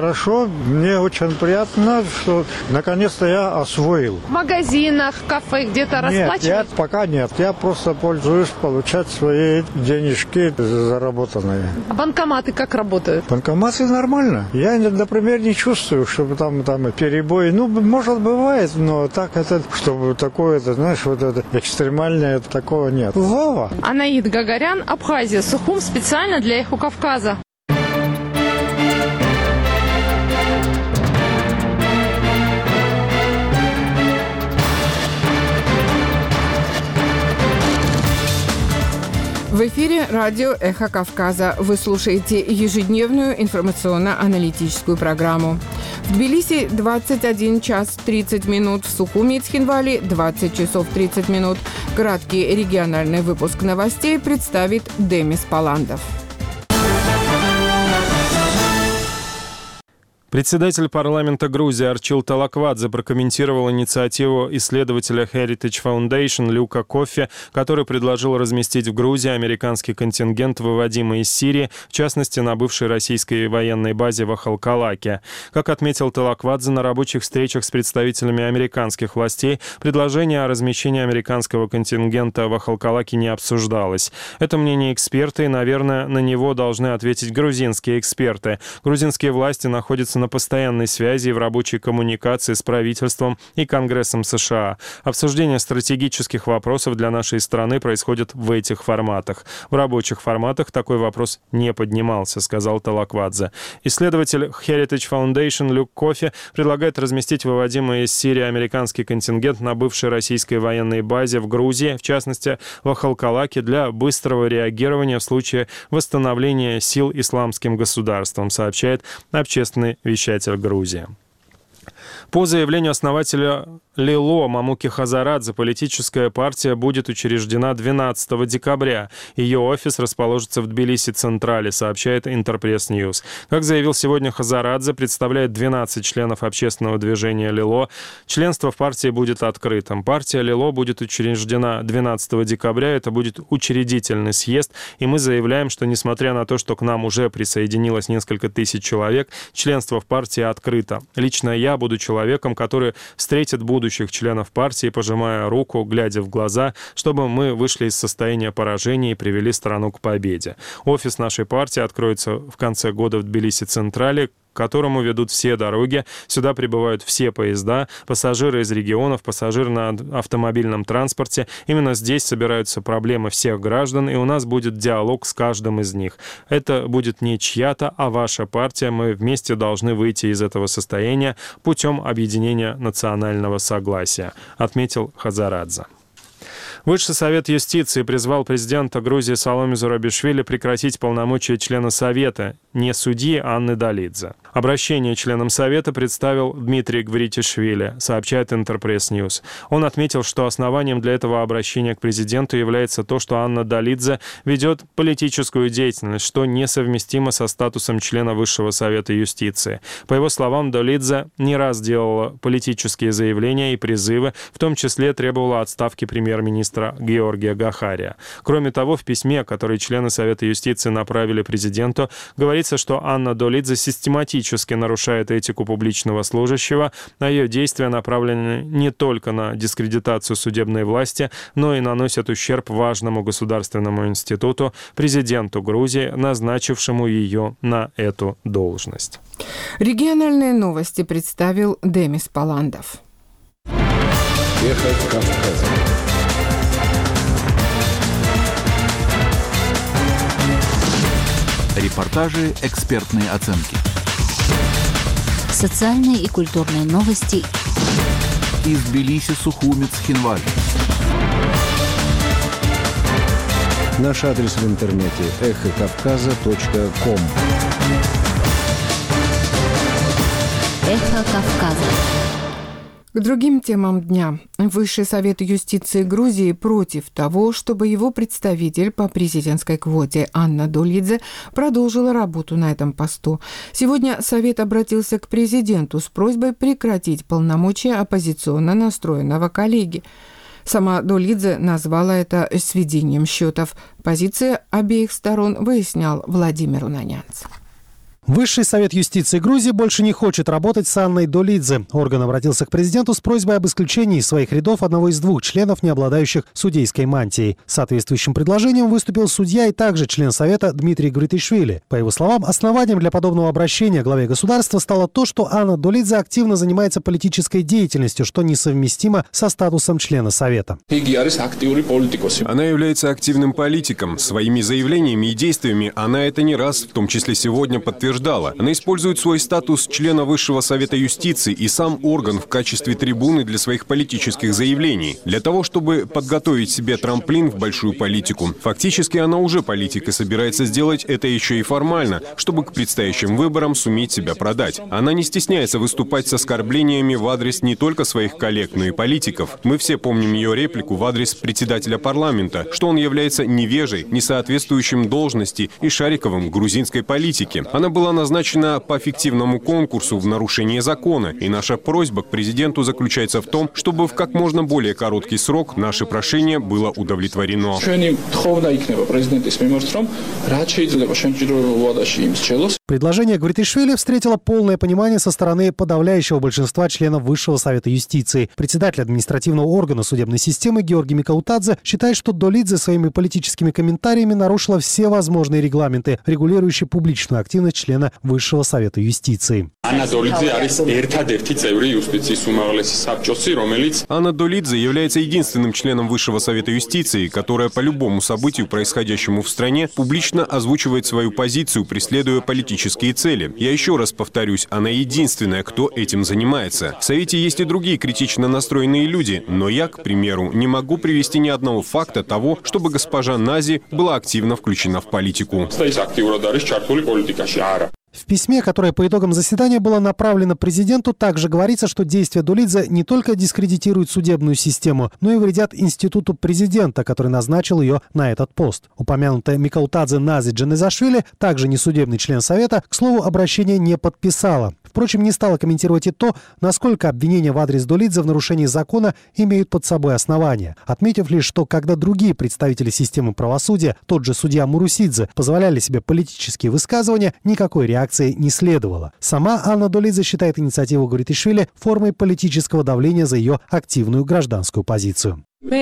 хорошо. Мне очень приятно, что наконец-то я освоил. В магазинах, кафе где-то расплачивать? Нет, я пока нет. Я просто пользуюсь получать свои денежки заработанные. А банкоматы как работают? Банкоматы нормально. Я, например, не чувствую, чтобы там, там перебои. Ну, может, бывает, но так это, чтобы такое, это, знаешь, вот это экстремальное, такого нет. Вова! Анаид Гагарян, Абхазия, Сухум, специально для «Эхо Кавказа». В эфире радио «Эхо Кавказа». Вы слушаете ежедневную информационно-аналитическую программу. В Тбилиси двадцать один час тридцать минут, в Сухуми и Цхинвале двадцать часов тридцать минут. Краткий региональный выпуск новостей представит Демис Паландов. Председатель парламента Грузии Арчил Талаквадзе прокомментировал инициативу исследователя Heritage Foundation Люка Кофи, который предложил разместить в Грузии американский контингент, выводимый из Сирии, в частности, на бывшей российской военной базе в Ахалкалаке. Как отметил Талаквадзе, на рабочих встречах с представителями американских властей предложение о размещении американского контингента в Ахалкалаке не обсуждалось. Это мнение эксперта, и, наверное, на него должны ответить грузинские эксперты. Грузинские власти находятся на на постоянной связи и в рабочей коммуникации с правительством и Конгрессом США. Обсуждение стратегических вопросов для нашей страны происходит в этих форматах. В рабочих форматах такой вопрос не поднимался, сказал Талаквадзе. Исследователь Heritage Foundation Люк Кофи предлагает разместить выводимый из Сирии американский контингент на бывшей российской военной базе в Грузии, в частности, в Ахалкалаке, для быстрого реагирования в случае восстановления сил исламским государством, сообщает общественный вещатель Грузии. По заявлению основателя Лило Мамуки Хазарадзе, политическая партия будет учреждена двенадцатого декабря. Ее офис расположится в Тбилиси-Централе, сообщает Интерпресс Ньюс. Как заявил сегодня Хазарадзе, представляет двенадцать членов общественного движения Лило. Членство в партии будет открытым. Партия Лило будет учреждена двенадцатого декабря. Это будет учредительный съезд. И мы заявляем, что несмотря на то, что к нам уже присоединилось несколько тысяч человек, членство в партии открыто. Лично я буду человеком, который встретит будущих членов партии, пожимая руку, глядя в глаза, чтобы мы вышли из состояния поражения и привели страну к победе. Офис нашей партии откроется в конце года в Тбилиси-Централе, к которому ведут все дороги. Сюда прибывают все поезда, пассажиры из регионов, пассажиры на автомобильном транспорте. Именно здесь собираются проблемы всех граждан, и у нас будет диалог с каждым из них. Это будет не чья-то, а ваша партия. Мы вместе должны выйти из этого состояния путем объединения национального согласия, отметил Хазарадзе. Высший совет юстиции призвал президента Грузии Саломе Зурабишвили прекратить полномочия члена Совета, не судьи Анны Долидзе. Обращение членам Совета представил Дмитрий Гвритишвили, сообщает Интерпресс Ньюс. Он отметил, что основанием для этого обращения к президенту является то, что Анна Долидзе ведет политическую деятельность, что несовместимо со статусом члена Высшего совета юстиции. По его словам, Долидзе не раз делала политические заявления и призывы, в том числе требовала отставки премьер-министра Георгия Гахария. Кроме того, в письме, которое члены Совета юстиции направили президенту, говорится, что Анна Долидзе систематически нарушает этику публичного служащего, а ее действия направлены не только на дискредитацию судебной власти, но и наносят ущерб важному государственному институту, президенту Грузии, назначившему ее на эту должность. Региональные новости представил Демис Паландов. Эхо Кавказа. Репортажи, экспертные оценки. Социальные и культурные новости. Из Тбилиси, Сухуми, Цхинвали. Наш адрес в интернете эхо кавказа точка ком. Эхо Кавказа. К другим темам дня. Высший совет юстиции Грузии против того, чтобы его представитель по президентской квоте Анна Долидзе продолжила работу на этом посту. Сегодня Совет обратился к президенту с просьбой прекратить полномочия оппозиционно настроенного коллеги. Сама Долидзе назвала это сведением счетов. Позиции обеих сторон выяснял Владимир Унанянц. Высший совет юстиции Грузии больше не хочет работать с Анной Долидзе. Орган обратился к президенту с просьбой об исключении из своих рядов одного из двух членов, не обладающих судейской мантией. С соответствующим предложением выступил судья и также член совета Дмитрий Гвритишвили. По его словам, основанием для подобного обращения к главе государства стало то, что Анна Долидзе активно занимается политической деятельностью, что несовместимо со статусом члена совета. Она является активным политиком. Своими заявлениями и действиями она это не раз, в том числе сегодня, подтверждала. Она использует свой статус члена Высшего совета юстиции и сам орган в качестве трибуны для своих политических заявлений, для того, чтобы подготовить себе трамплин в большую политику. Фактически она уже политик и собирается сделать это еще и формально, чтобы к предстоящим выборам суметь себя продать. Она не стесняется выступать с оскорблениями в адрес не только своих коллег, но и политиков. Мы все помним ее реплику в адрес председателя парламента, что он является невежей, несоответствующим должности и Шариковым грузинской политики. Она была назначена по фиктивному конкурсу в нарушение закона, и наша просьба к президенту заключается в том, чтобы в как можно более короткий срок наше прошение было удовлетворено. Предложение Гвритишвили встретило полное понимание со стороны подавляющего большинства членов Высшего совета юстиции. Председатель административного органа судебной системы Георгий Микаутадзе считает, что Долидзе своими политическими комментариями нарушила все возможные регламенты, регулирующие публичную активность члена Высшего совета юстиции. Анна Долидзе является единственным членом Высшего совета юстиции, которая по любому событию, происходящему в стране, публично озвучивает свою позицию, преследуя политические цели. Я еще раз повторюсь, она единственная, кто этим занимается. В Совете есть и другие критично настроенные люди, но я, к примеру, не могу привести ни одного факта того, чтобы госпожа Нази была активно включена в политику. В письме, которое по итогам заседания было направлено президенту, также говорится, что действия Долидзе не только дискредитируют судебную систему, но и вредят институту президента, который назначил ее на этот пост. Упомянутая Микаутадзе Нази Джанезашвили, также не судебный член Совета, к слову, обращение не подписала. Впрочем, не стала комментировать и то, насколько обвинения в адрес Долидзе в нарушении закона имеют под собой основания, отметив лишь, что когда другие представители системы правосудия, тот же судья Мурусидзе, позволяли себе политические высказывания, никакой реакции не следовало. Сама Анна Долидзе считает инициативу Гвритишвили формой политического давления за ее активную гражданскую позицию.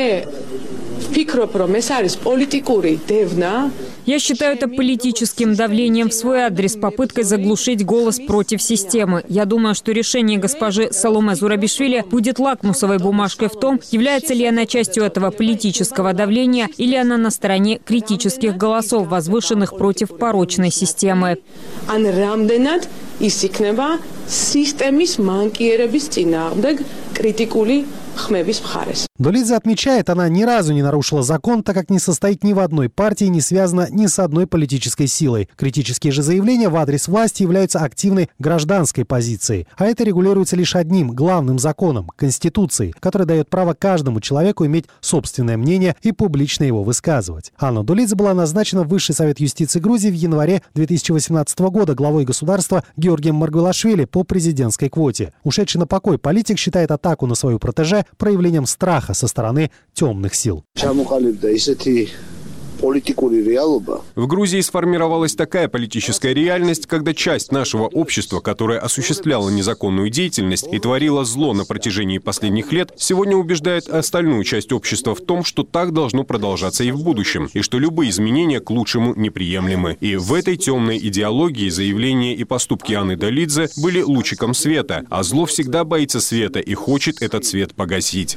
Я считаю это политическим давлением в свой адрес, попыткой заглушить голос против системы. Я думаю, что решение госпожи Саломе Зурабишвили будет лакмусовой бумажкой в том, является ли она частью этого политического давления или она на стороне критических голосов, возвышенных против порочной системы. Долидзе отмечает, она ни разу не нарушила закон, так как не состоит ни в одной партии, не связана ни с одной политической силой. Критические же заявления в адрес власти являются активной гражданской позицией. А это регулируется лишь одним главным законом – Конституцией, который дает право каждому человеку иметь собственное мнение и публично его высказывать. Анна Долидзе была назначена в Высший совет юстиции Грузии в январе две тысячи восемнадцатого года главой государства Георгием Маргвелашвили по президентской квоте. Ушедший на покой политик считает атаку на свою протеже проявлением страха со стороны темных сил. В Грузии сформировалась такая политическая реальность, когда часть нашего общества, которая осуществляла незаконную деятельность и творила зло на протяжении последних лет, сегодня убеждает остальную часть общества в том, что так должно продолжаться и в будущем, и что любые изменения к лучшему неприемлемы. И в этой темной идеологии заявления и поступки Анны Долидзе были лучиком света, а зло всегда боится света и хочет этот свет погасить.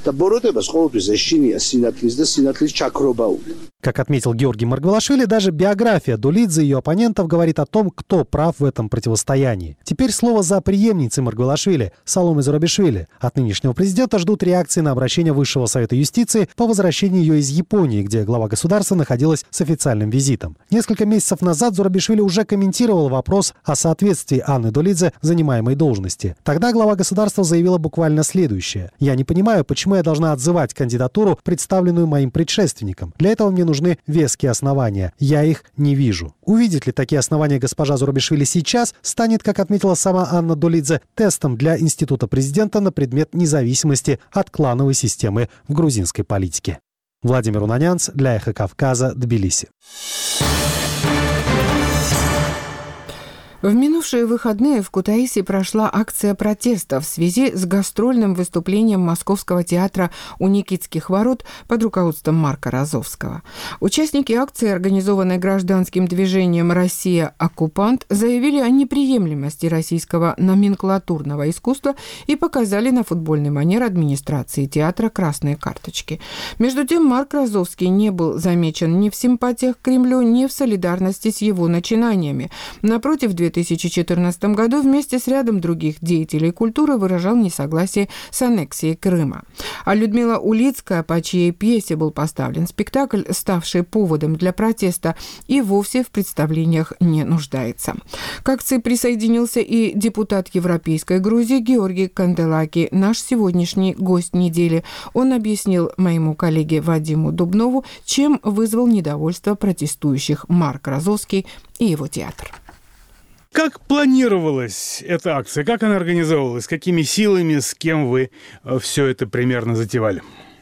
Как отметил Георгий Маргвелашвили, даже биография Долидзе и ее оппонентов говорит о том, кто прав в этом противостоянии. Теперь слово за преемницей Маргвелашвили, Саломе Зурабишвили. От нынешнего президента ждут реакции на обращение Высшего совета юстиции по возвращении ее из Японии, где глава государства находилась с официальным визитом. Несколько месяцев назад Зурабишвили уже комментировал вопрос о соответствии Анны Долидзе занимаемой должности. Тогда глава государства заявила буквально следующее. «Я не понимаю, почему я должна отзывать кандидатуру, представленную моим предшественником. Для этого мне нужны веские основания. Я их не вижу». Увидит ли такие основания госпожа Зурабишвили сейчас, станет, как отметила сама Анна Долидзе, тестом для института президента на предмет независимости от клановой системы в грузинской политике. Владимир Унанянц для «Эхо Кавказа», Тбилиси. В минувшие выходные в Кутаиси прошла акция протеста в связи с гастрольным выступлением Московского театра у Никитских ворот под руководством Марка Розовского. Участники акции, организованной гражданским движением «Россия. Оккупант», заявили о неприемлемости российского номенклатурного искусства и показали на футбольный манер администрации театра красные карточки. Между тем, Марк Розовский не был замечен ни в симпатиях к Кремлю, ни в солидарности с его начинаниями. Напротив, в две тысячи четырнадцатом году вместе с рядом других деятелей культуры выражал несогласие с аннексией Крыма. А Людмила Улицкая, по чьей пьесе был поставлен спектакль, ставший поводом для протеста, и вовсе в представлениях не нуждается. К акции присоединился и депутат Европейской Грузии Георгий Канделаки, наш сегодняшний гость недели. Он объяснил моему коллеге Вадиму Дубнову, чем вызвал недовольство протестующих Марк Розовский и его театр. Как планировалась эта акция? Как она организовывалась? Какими силами, с кем вы все это примерно затевали?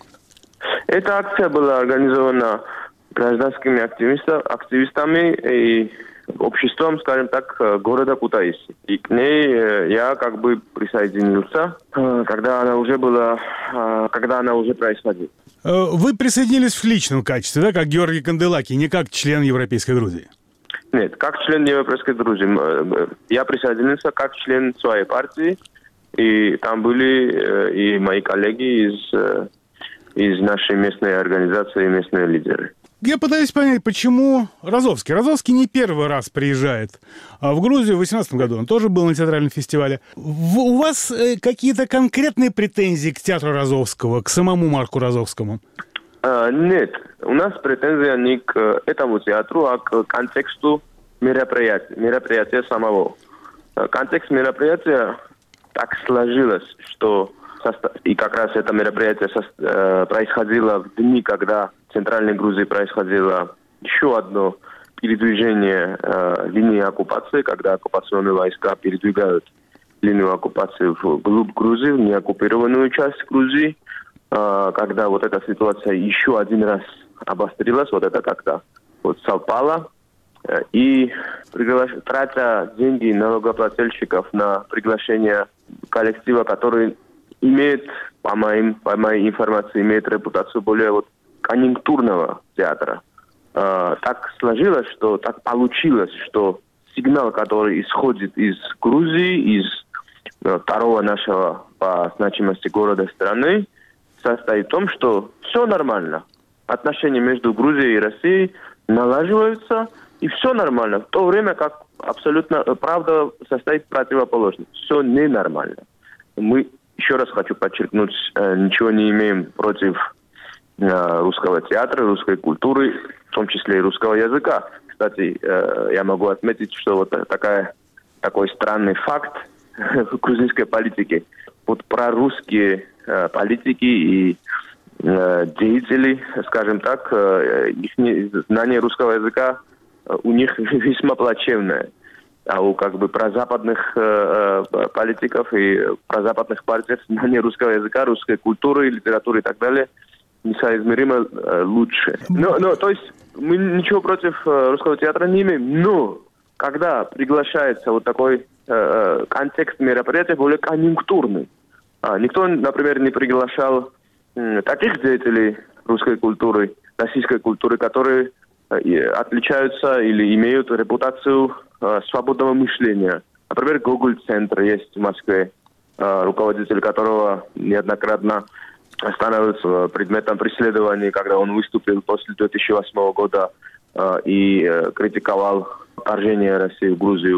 Эта акция была организована гражданскими активистами и обществом, скажем так, города Кутаиси. И к ней я как бы присоединился, когда она уже была, когда она уже происходила. Вы присоединились в личном качестве, да, как Георгий Канделаки, не как член Европейской Грузии? Нет, как член Европейской Грузии. Я присоединился как член своей партии, и там были и мои коллеги из, из нашей местной организации, местные лидеры. Я пытаюсь понять, почему Розовский. Розовский не первый раз приезжает в Грузию. В две тысячи восемнадцатом году он тоже был на театральном фестивале. У вас какие-то конкретные претензии к театру Розовского, к самому Марку Розовскому? Uh, нет, у нас претензия не к этому театру, а к контексту мероприятия, мероприятия самого. Uh, контекст мероприятия так сложилось, что состав... и как раз это мероприятие со... uh, происходило в дни, когда в Центральной Грузии происходило еще одно передвижение uh, линии оккупации, когда оккупационные войска передвигают линию оккупации вглубь Грузии, в неоккупированную часть Грузии. Когда вот эта ситуация еще один раз обострилась, вот это как-то вот совпало, и приглаш... тратя деньги налогоплательщиков на приглашение коллектива, который имеет, по, моим, по моей информации, имеет репутацию более вот конъюнктурного театра. Так сложилось, что так получилось, что сигнал, который исходит из Грузии, из второго нашего по значимости города страны, состоит в том, что все нормально. Отношения между Грузией и Россией налаживаются, и все нормально. В то время как абсолютно правда состоит противоположно. Все ненормально. Мы, еще раз хочу подчеркнуть, ничего не имеем против русского театра, русской культуры, в том числе и русского языка. Кстати, я могу отметить, что вот такая, такой странный факт в грузинской политике. Вот прорусские политики и э, деятели, скажем так, э, их не, знание русского языка э, у них весьма плачевное. А у как бы прозападных э, э, политиков и прозападных партий знание русского языка, русской культуры, литературы и так далее несоизмеримо э, лучше. Но, но, то есть мы ничего против э, русского театра не имеем, но когда приглашается вот такой э, контекст мероприятия более конъюнктурный, А, никто, например, не приглашал м, таких деятелей русской культуры, российской культуры, которые э, отличаются или имеют репутацию э, свободного мышления. Например, Гоголь-центр есть в Москве, э, руководитель которого неоднократно становится предметом преследования, когда он выступил после две тысячи восьмого года э, и э, критиковал вторжение России в Грузию.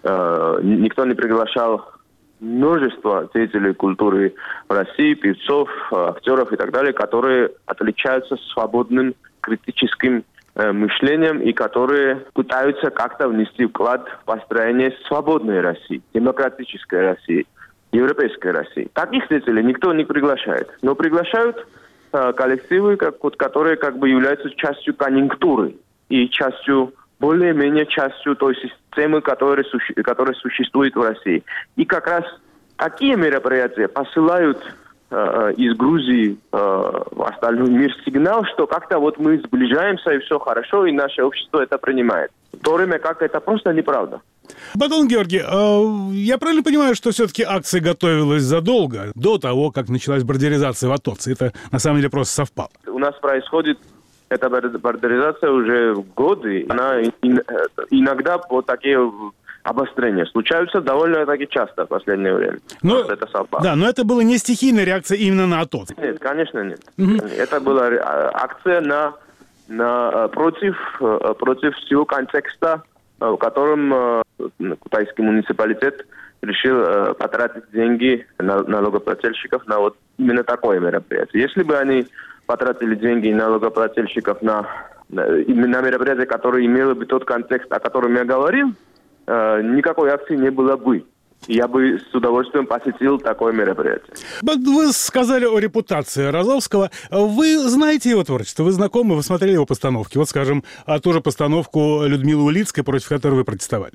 Э, никто не приглашал множество деятелей культуры в России, певцов, актеров и так далее, которые отличаются свободным критическим э, мышлением и которые пытаются как-то внести вклад в построение свободной России, демократической России, европейской России. Таких деятелей никто не приглашает. Но приглашают э, коллективы, как, вот, которые как бы являются частью конъюнктуры и частью более-менее частью той системы, которая, суще, которая существует в России. И как раз такие мероприятия посылают э, из Грузии э, в остальной мир сигнал, что как-то вот мы сближаемся, и все хорошо, и наше общество это принимает. В то время как это просто неправда. Батон Георгий, я правильно понимаю, что все-таки акция готовилась задолго, до того, как началась бордеризация в Атовце? Это на самом деле просто совпало. У нас происходит эта бордеризация уже годы. Она иногда по такие обострения случаются довольно-таки часто в последнее время. Но, это совпало. Да, но это была не стихийная реакция именно на Атовце. Нет, конечно, нет. Угу. Это была акция на, на, против, против всего контекста, в котором китайский муниципалитет решил потратить деньги налогоплательщиков на вот именно такое мероприятие. Если бы они потратили деньги налогоплательщиков на, на, на мероприятие, которое имело бы тот контекст, о котором я говорил, никакой акции не было бы. Я бы с удовольствием посетил такое мероприятие. Вы сказали о репутации Розовского. Вы знаете его творчество, вы знакомы, вы смотрели его постановки. Вот, скажем, ту же постановку Людмилы Улицкой, против которой вы протестовали.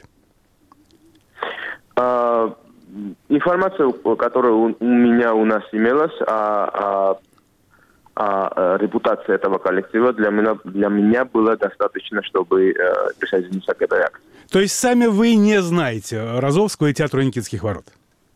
А, информация, которая у, у меня у нас имелась, о, о, о репутации этого коллектива, для меня, для меня было достаточно, чтобы э, присоединиться к этой акции. То есть сами вы не знаете Розовского и театра Никитских ворот?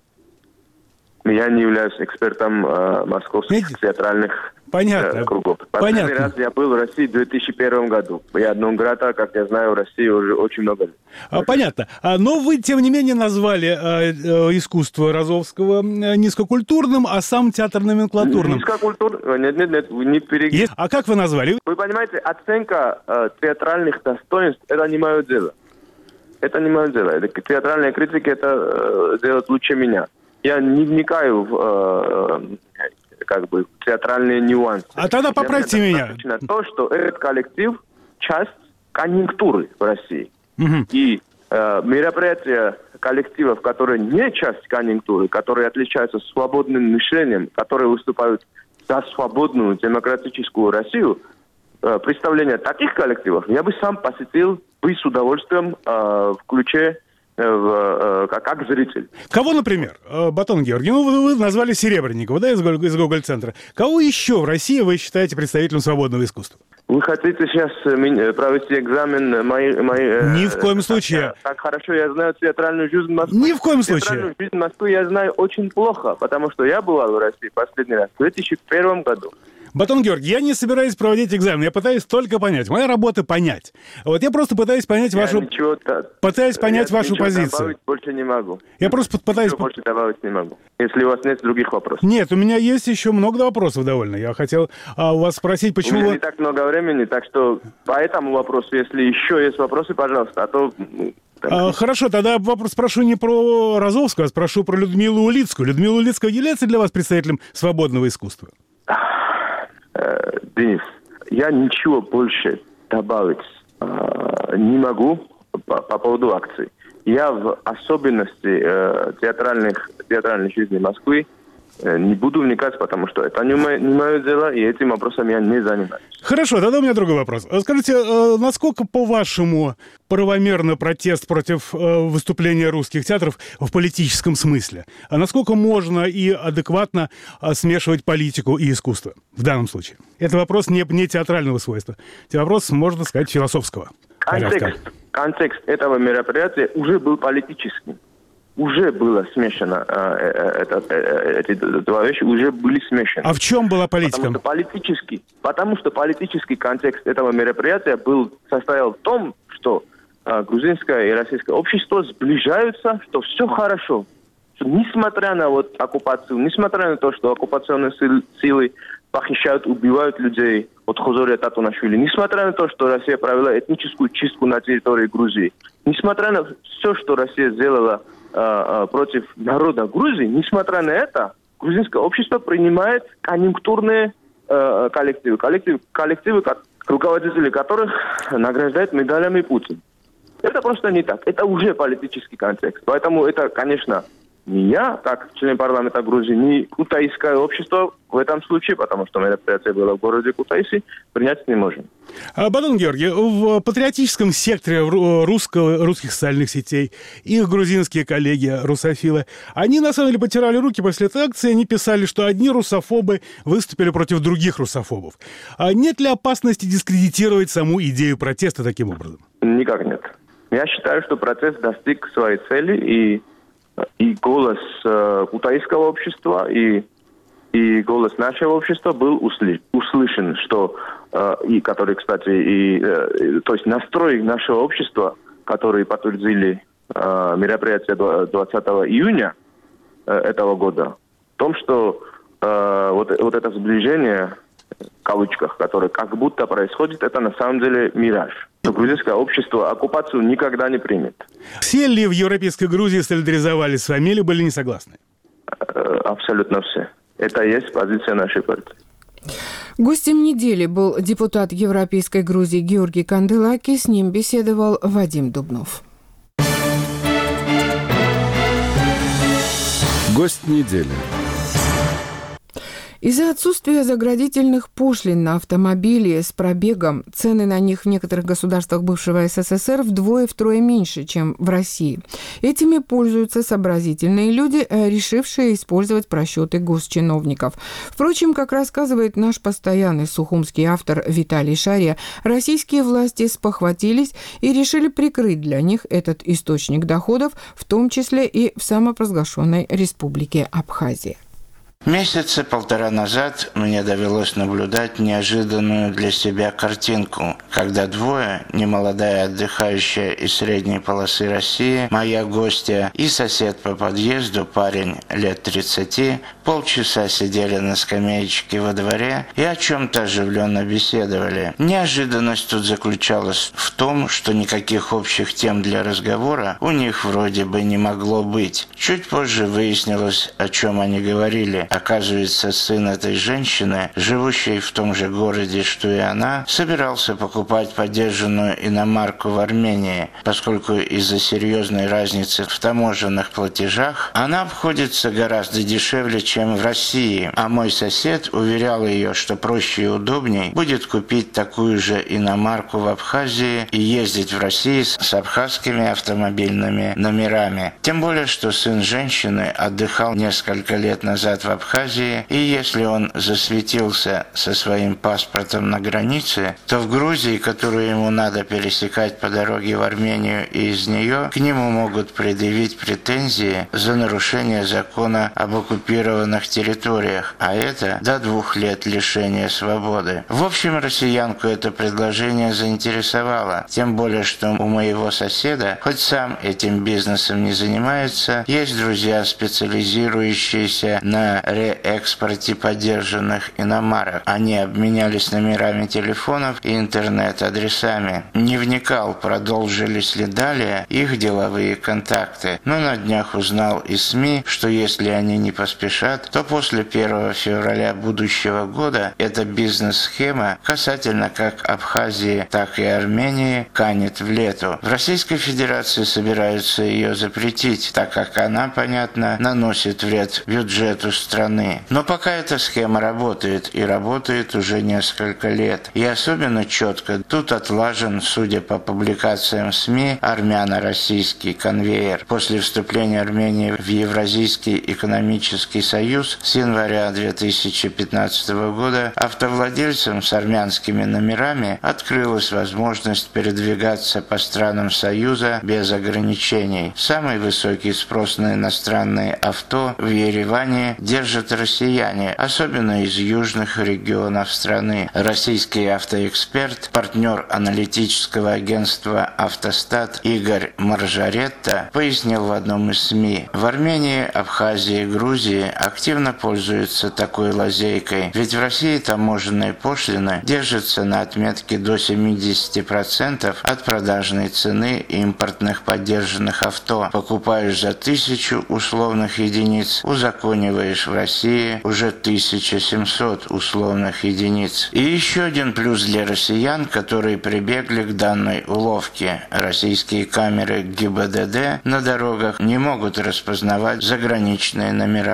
Я не являюсь экспертом э, московских Видите? театральных Понятно. э, кругов. Последний Понятно. раз я был в России в две тысячи первом году. Я Нонграда, как я знаю, в России уже очень много лет. А, понятно. А, но вы, тем не менее, назвали э, э, искусство Розовского низкокультурным, а сам театр номенклатурным. Низкокультурным? Нет, нет, нет, не перегибайте. А как вы назвали? Вы понимаете, оценка э, театральных достоинств – это не мое дело. Это не мое дело. Это, театральные критики это э, делают лучше меня. Я не вникаю в э, как бы театральные нюансы. А тогда поправьте меня. То, что этот коллектив часть конъюнктуры в России. Угу. И э, мероприятия коллективов, которые не часть конъюнктуры, которые отличаются свободным мышлением, которые выступают за свободную демократическую Россию, э, представление таких коллективов я бы сам посетил бы с удовольствием э, в ключе В, как, как зритель. Кого, например, Батон Георгий, ну вы, вы назвали Серебренникова, да, из, из Гоголь-центра. Кого еще в России вы считаете представителем свободного искусства? Вы хотите сейчас провести экзамен мои... мои Ни в коем случае. Так, так хорошо я знаю театральную жизнь Москвы. Ни в коем случае. Театральную жизнь Москвы я знаю очень плохо, потому что я бывал в России последний раз в две тысячи первом году. Батон Георгий, я не собираюсь проводить экзамен, я пытаюсь только понять. Моя работа понять. Вот я просто пытаюсь понять я вашу... Пытаюсь понять я вашу позицию. Добавить больше не могу. Я просто пытаюсь... Ничего больше добавить не могу. Если у вас нет других вопросов. Нет, у меня есть еще много вопросов довольно. Я хотел а, у вас спросить, почему... У меня не так много времени, так что по этому вопросу, если еще есть вопросы, пожалуйста, а то... А, хорошо, тогда вопрос спрошу не про Розовского, а спрошу про Людмилу Улицкую. Людмила Улицкая является для вас представителем свободного искусства? Денис, я ничего больше добавить э, не могу по, по поводу акции. Я в особенности э, театральных, театральной жизни Москвы э, не буду вникать, потому что это не мое, не мое дело, и этим вопросом я не занимаюсь. Хорошо, тогда у меня другой вопрос. Скажите, э, насколько, по-вашему, правомерно протест против э, выступления русских театров в политическом смысле? А насколько можно и адекватно э, смешивать политику и искусство в данном случае? Это вопрос не, не театрального свойства. Это вопрос, можно сказать, философского. Контекст, контекст этого мероприятия уже был политическим. Уже было смешано, э, э, э, эти два вещи уже были смешаны. А в чем была политика? Потому что политический, потому что политический контекст этого мероприятия был, состоял в том, что э, грузинское и российское общество сближаются, что все хорошо. Что, несмотря на вот оккупацию, несмотря на то, что оккупационные силы, силы похищают, убивают людей от Хозория Татунашвили, несмотря на то, что Россия провела этническую чистку на территории Грузии, несмотря на все, что Россия сделала против народа Грузии, несмотря на это, грузинское общество принимает конъюнктурные э, коллективы, коллективы, коллективы, руководители которых награждают медалями Путин. Это просто не так. Это уже политический контекст. Поэтому это, конечно, не я, как член парламента Грузии, не кутайское общество в этом случае, потому что мероприятие было в городе Кутайси, принять не можем. Батон Георгий, в патриотическом секторе русского, русских социальных сетей их грузинские коллеги, русофилы, они на самом деле потирали руки после этой акции, они писали, что одни русофобы выступили против других русофобов. А нет ли опасности дискредитировать саму идею протеста таким образом? Никак нет. Я считаю, что процесс достиг своей цели, и, и голос э, кутайского общества, и, и голос нашего общества был услы, услышан, что, э, и который, кстати, и, э, то есть настрой нашего общества, который подтвердили э, мероприятие двадцатого июня э, этого года, в том, что э, вот, вот это сближение, в кавычках, которое как будто происходит, это на самом деле мираж. Но грузинское общество оккупацию никогда не примет. Все ли в европейской Грузии солидаризовались с вами или были не согласны? Абсолютно все. Это и есть позиция нашей партии. Гостем недели был депутат Европейской Грузии Георгий Канделаки. С ним беседовал Вадим Дубнов. Гость недели. Из-за отсутствия заградительных пошлин на автомобили с пробегом цены на них в некоторых государствах бывшего СССР вдвое-втрое меньше, чем в России. Этими пользуются сообразительные люди, решившие использовать просчеты госчиновников. Впрочем, как рассказывает наш постоянный сухумский автор Виталий Шария, российские власти спохватились и решили прикрыть для них этот источник доходов, в том числе и в самопровозглашенной республике Абхазия. Месяца полтора назад мне довелось наблюдать неожиданную для себя картинку, когда двое, немолодая отдыхающая из средней полосы России, моя гостья и сосед по подъезду, парень лет тридцати, полчаса сидели на скамеечке во дворе и о чем-то оживленно беседовали. Неожиданность тут заключалась в том, что никаких общих тем для разговора у них вроде бы не могло быть. Чуть позже выяснилось, о чем они говорили. Оказывается, сын этой женщины, живущей в том же городе, что и она, собирался покупать подержанную иномарку в Армении, поскольку из-за серьезной разницы в таможенных платежах она обходится гораздо дешевле, чем в России. А мой сосед уверял ее, что проще и удобней будет купить такую же иномарку в Абхазии и ездить в России с абхазскими автомобильными номерами. Тем более, что сын женщины отдыхал несколько лет назад в Абхазии, и если он засветился со своим паспортом на границе, то в Грузии, которую ему надо пересекать по дороге в Армению и из нее, к нему могут предъявить претензии за нарушение закона об оккупированных территориях, а это до двух лет лишения свободы. В общем, россиянку это предложение заинтересовало, тем более, что у моего соседа, хоть сам этим бизнесом не занимается, есть друзья, специализирующиеся на реэкспорте подержанных иномарок. Они обменялись номерами телефонов и интернет-адресами. Не вникал, продолжились ли далее их деловые контакты, но на днях узнал из СМИ, что если они не поспешат, то после первого февраля будущего года эта бизнес-схема касательно как Абхазии, так и Армении канет в лету. В Российской Федерации собираются ее запретить, так как она, понятно, наносит вред бюджету страны. Но пока эта схема работает, и работает уже несколько лет. И особенно четко тут отлажен, судя по публикациям СМИ, армяно-российский конвейер. После вступления Армении в Евразийский экономический союз с января две тысячи пятнадцатого года автовладельцам с армянскими номерами открылась возможность передвигаться по странам Союза без ограничений. Самый высокий спрос на иностранные авто в Ереване держат россияне, особенно из южных регионов страны. Российский автоэксперт, партнер аналитического агентства «Автостат» Игорь Маржаретта пояснил в одном из СМИ: в Армении, Абхазии и Грузии активно пользуются такой лазейкой, ведь в России таможенные пошлины держатся на отметке до семьдесят процентов от продажной цены импортных подержанных авто. Покупаешь за тысячу условных единиц, узакониваешь в России уже тысяча семьсот условных единиц. И еще один плюс для россиян, которые прибегли к данной уловке. Российские камеры ГИБДД на дорогах не могут распознавать заграничные номера машин.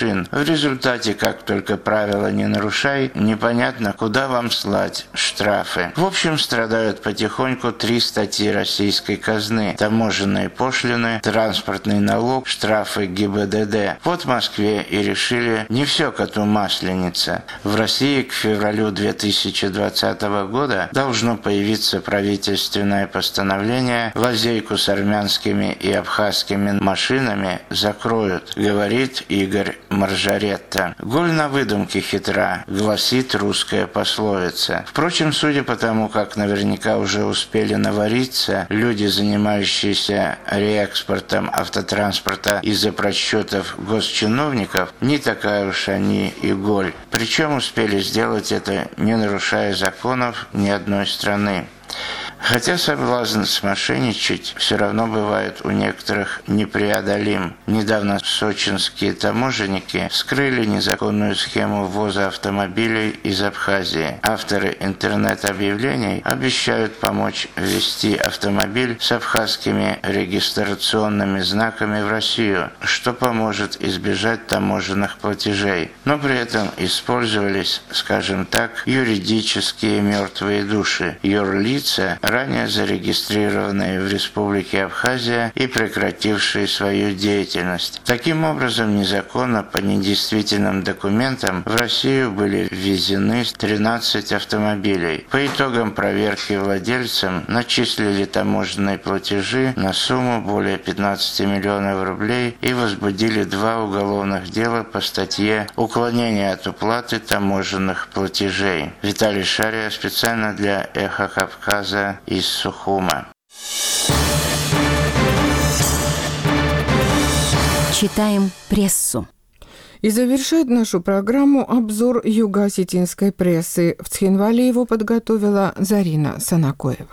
машин. В результате, как только правила не нарушай, непонятно, куда вам слать штрафы. В общем, страдают потихоньку три статьи российской казны: таможенные пошлины, транспортный налог, штрафы ГИБДД. Вот в Москве и решили: не все коту масленица. В России к февралю две тысячи двадцатого года должно появиться правительственное постановление: лазейку с армянскими и абхазскими машинами закроют, говорит Игорь Маржаретта. Голь на выдумке хитра, гласит русская пословица. Впрочем, судя по тому, как наверняка уже успели навариться люди, занимающиеся реэкспортом автотранспорта из-за просчетов госчиновников, не такая уж они и голь. Причем успели сделать это, не нарушая законов ни одной страны. Хотя соблазн смошенничать все равно бывает у некоторых непреодолим. Недавно сочинские таможенники вскрыли незаконную схему ввоза автомобилей из Абхазии. Авторы интернет-объявлений обещают помочь ввести автомобиль с абхазскими регистрационными знаками в Россию, что поможет избежать таможенных платежей. Но при этом использовались, скажем так, юридические мертвые души, юрлица, ранее зарегистрированные в Республике Абхазия и прекратившие свою деятельность. Таким образом, незаконно по недействительным документам в Россию были ввезены тринадцать автомобилей. По итогам проверки владельцам начислили таможенные платежи на сумму более пятнадцати миллионов рублей и возбудили два уголовных дела по статье «Уклонение от уплаты таможенных платежей». Виталий Шария специально для «Эхо Кавказа» из Сухума. Читаем прессу. И завершает нашу программу обзор юго-осетинской прессы. В Цхинвале его подготовила Зарина Санакоева.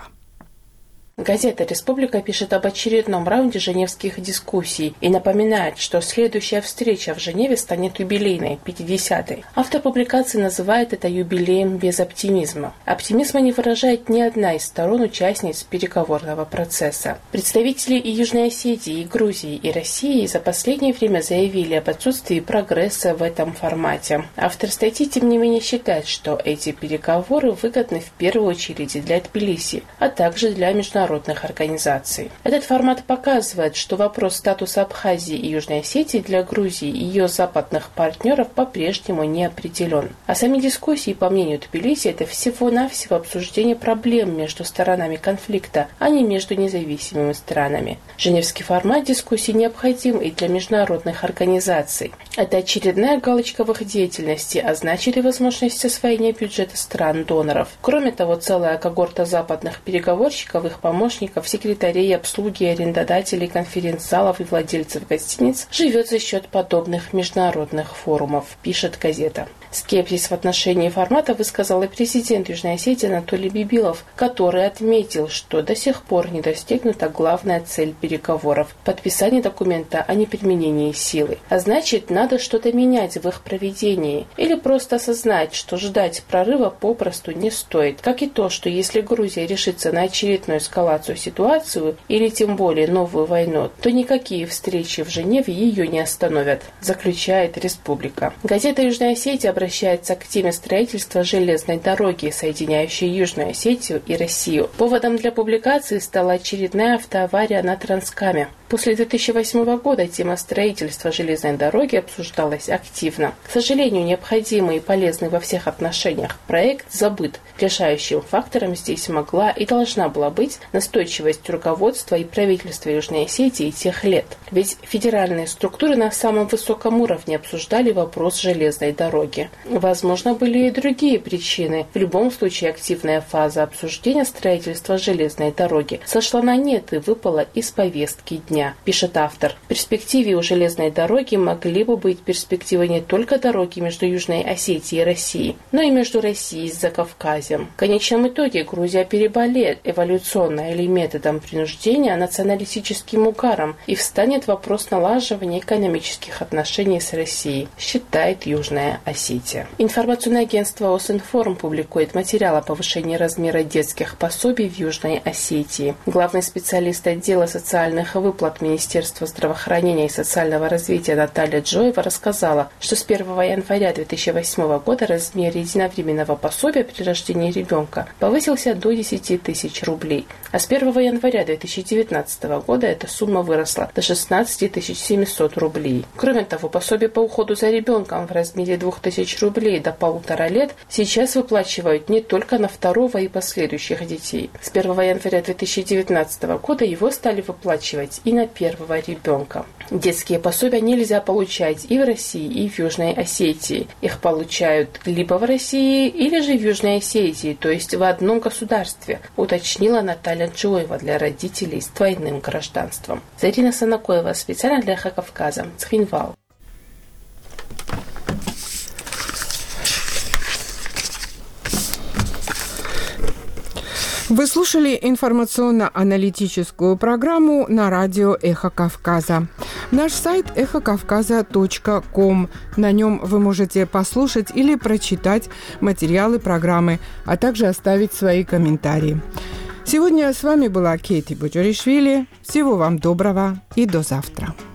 Газета «Республика» пишет об очередном раунде женевских дискуссий и напоминает, что следующая встреча в Женеве станет юбилейной, пятидесятой. Автор публикации называет это юбилеем без оптимизма. Оптимизма не выражает ни одна из сторон участниц переговорного процесса. Представители и Южной Осетии, и Грузии, и России за последнее время заявили об отсутствии прогресса в этом формате. Автор статьи, тем не менее, считает, что эти переговоры выгодны в первую очередь для Тбилиси, а также для международных международных организаций. Этот формат показывает, что вопрос статуса Абхазии и Южной Осетии для Грузии и ее западных партнеров по-прежнему не определен. А сами дискуссии, по мнению Тбилиси, это всего-навсего обсуждение проблем между сторонами конфликта, а не между независимыми странами. Женевский формат дискуссий необходим и для международных организаций. Это очередная галочка в их деятельности, а значит и возможность освоения бюджета стран-доноров. Кроме того, целая когорта западных переговорщиков, их помощников, секретарей, обслуги, арендодателей конференц-залов и владельцев гостиниц живет за счет подобных международных форумов, пишет газета. Скепсис в отношении формата высказал и президент Южной Осетии Анатолий Бибилов, который отметил, что до сих пор не достигнута главная цель переговоров – подписание документа о неприменении силы. А значит, надо что-то менять в их проведении или просто осознать, что ждать прорыва попросту не стоит. Как и то, что если Грузия решится на очередную эскалацию ситуацию или тем более новую войну, то никакие встречи в Женеве ее не остановят, заключает Республика. Газета Южной Осетии обращается к теме строительства железной дороги, соединяющей Южную Осетию и Россию. Поводом для публикации стала очередная автоавария на Транскаме. После две тысячи восьмого года тема строительства железной дороги обсуждалась активно. К сожалению, необходимый и полезный во всех отношениях проект забыт. Решающим фактором здесь могла и должна была быть настойчивость руководства и правительства Южной Осетии тех лет. Ведь федеральные структуры на самом высоком уровне обсуждали вопрос железной дороги. Возможно, были и другие причины. В любом случае, активная фаза обсуждения строительства железной дороги сошла на нет и выпала из повестки дня, пишет автор. В перспективе у железной дороги могли бы быть перспективы не только дороги между Южной Осетией и Россией, но и между Россией и Закавказьем. В конечном итоге Грузия переболеет эволюционно или методом принуждения националистическим угаром и встанет вопрос налаживания экономических отношений с Россией, считает Южная Осетия. Информационное агентство Осинформ публикует материал о повышении размера детских пособий в Южной Осетии. Главный специалист отдела социальных выплат выплат Министерства здравоохранения и социального развития Наталья Джоева рассказала, что с первого января две тысячи восьмого года размер единовременного пособия при рождении ребенка повысился до десяти тысяч рублей, а с первого января две тысячи девятнадцатого года эта сумма выросла до шестнадцати тысяч семисот рублей. Кроме того, пособие по уходу за ребенком в размере двух тысяч рублей до полутора лет сейчас выплачивают не только на второго и последующих детей. С первого января две тысячи девятнадцатого года его стали выплачивать и на первого ребенка. Детские пособия нельзя получать и в России, и в Южной Осетии. Их получают либо в России, или же в Южной Осетии, то есть в одном государстве, уточнила Наталья Джоева для родителей с двойным гражданством. Зарина Санакоева, специально для Эхо Кавказа, Цхинвал. Вы слушали информационно-аналитическую программу на радио «Эхо Кавказа». Наш сайт эхо кавказа точка ком. На нем вы можете послушать или прочитать материалы программы, а также оставить свои комментарии. Сегодня с вами была Кейти Буджуришвили. Всего вам доброго и до завтра.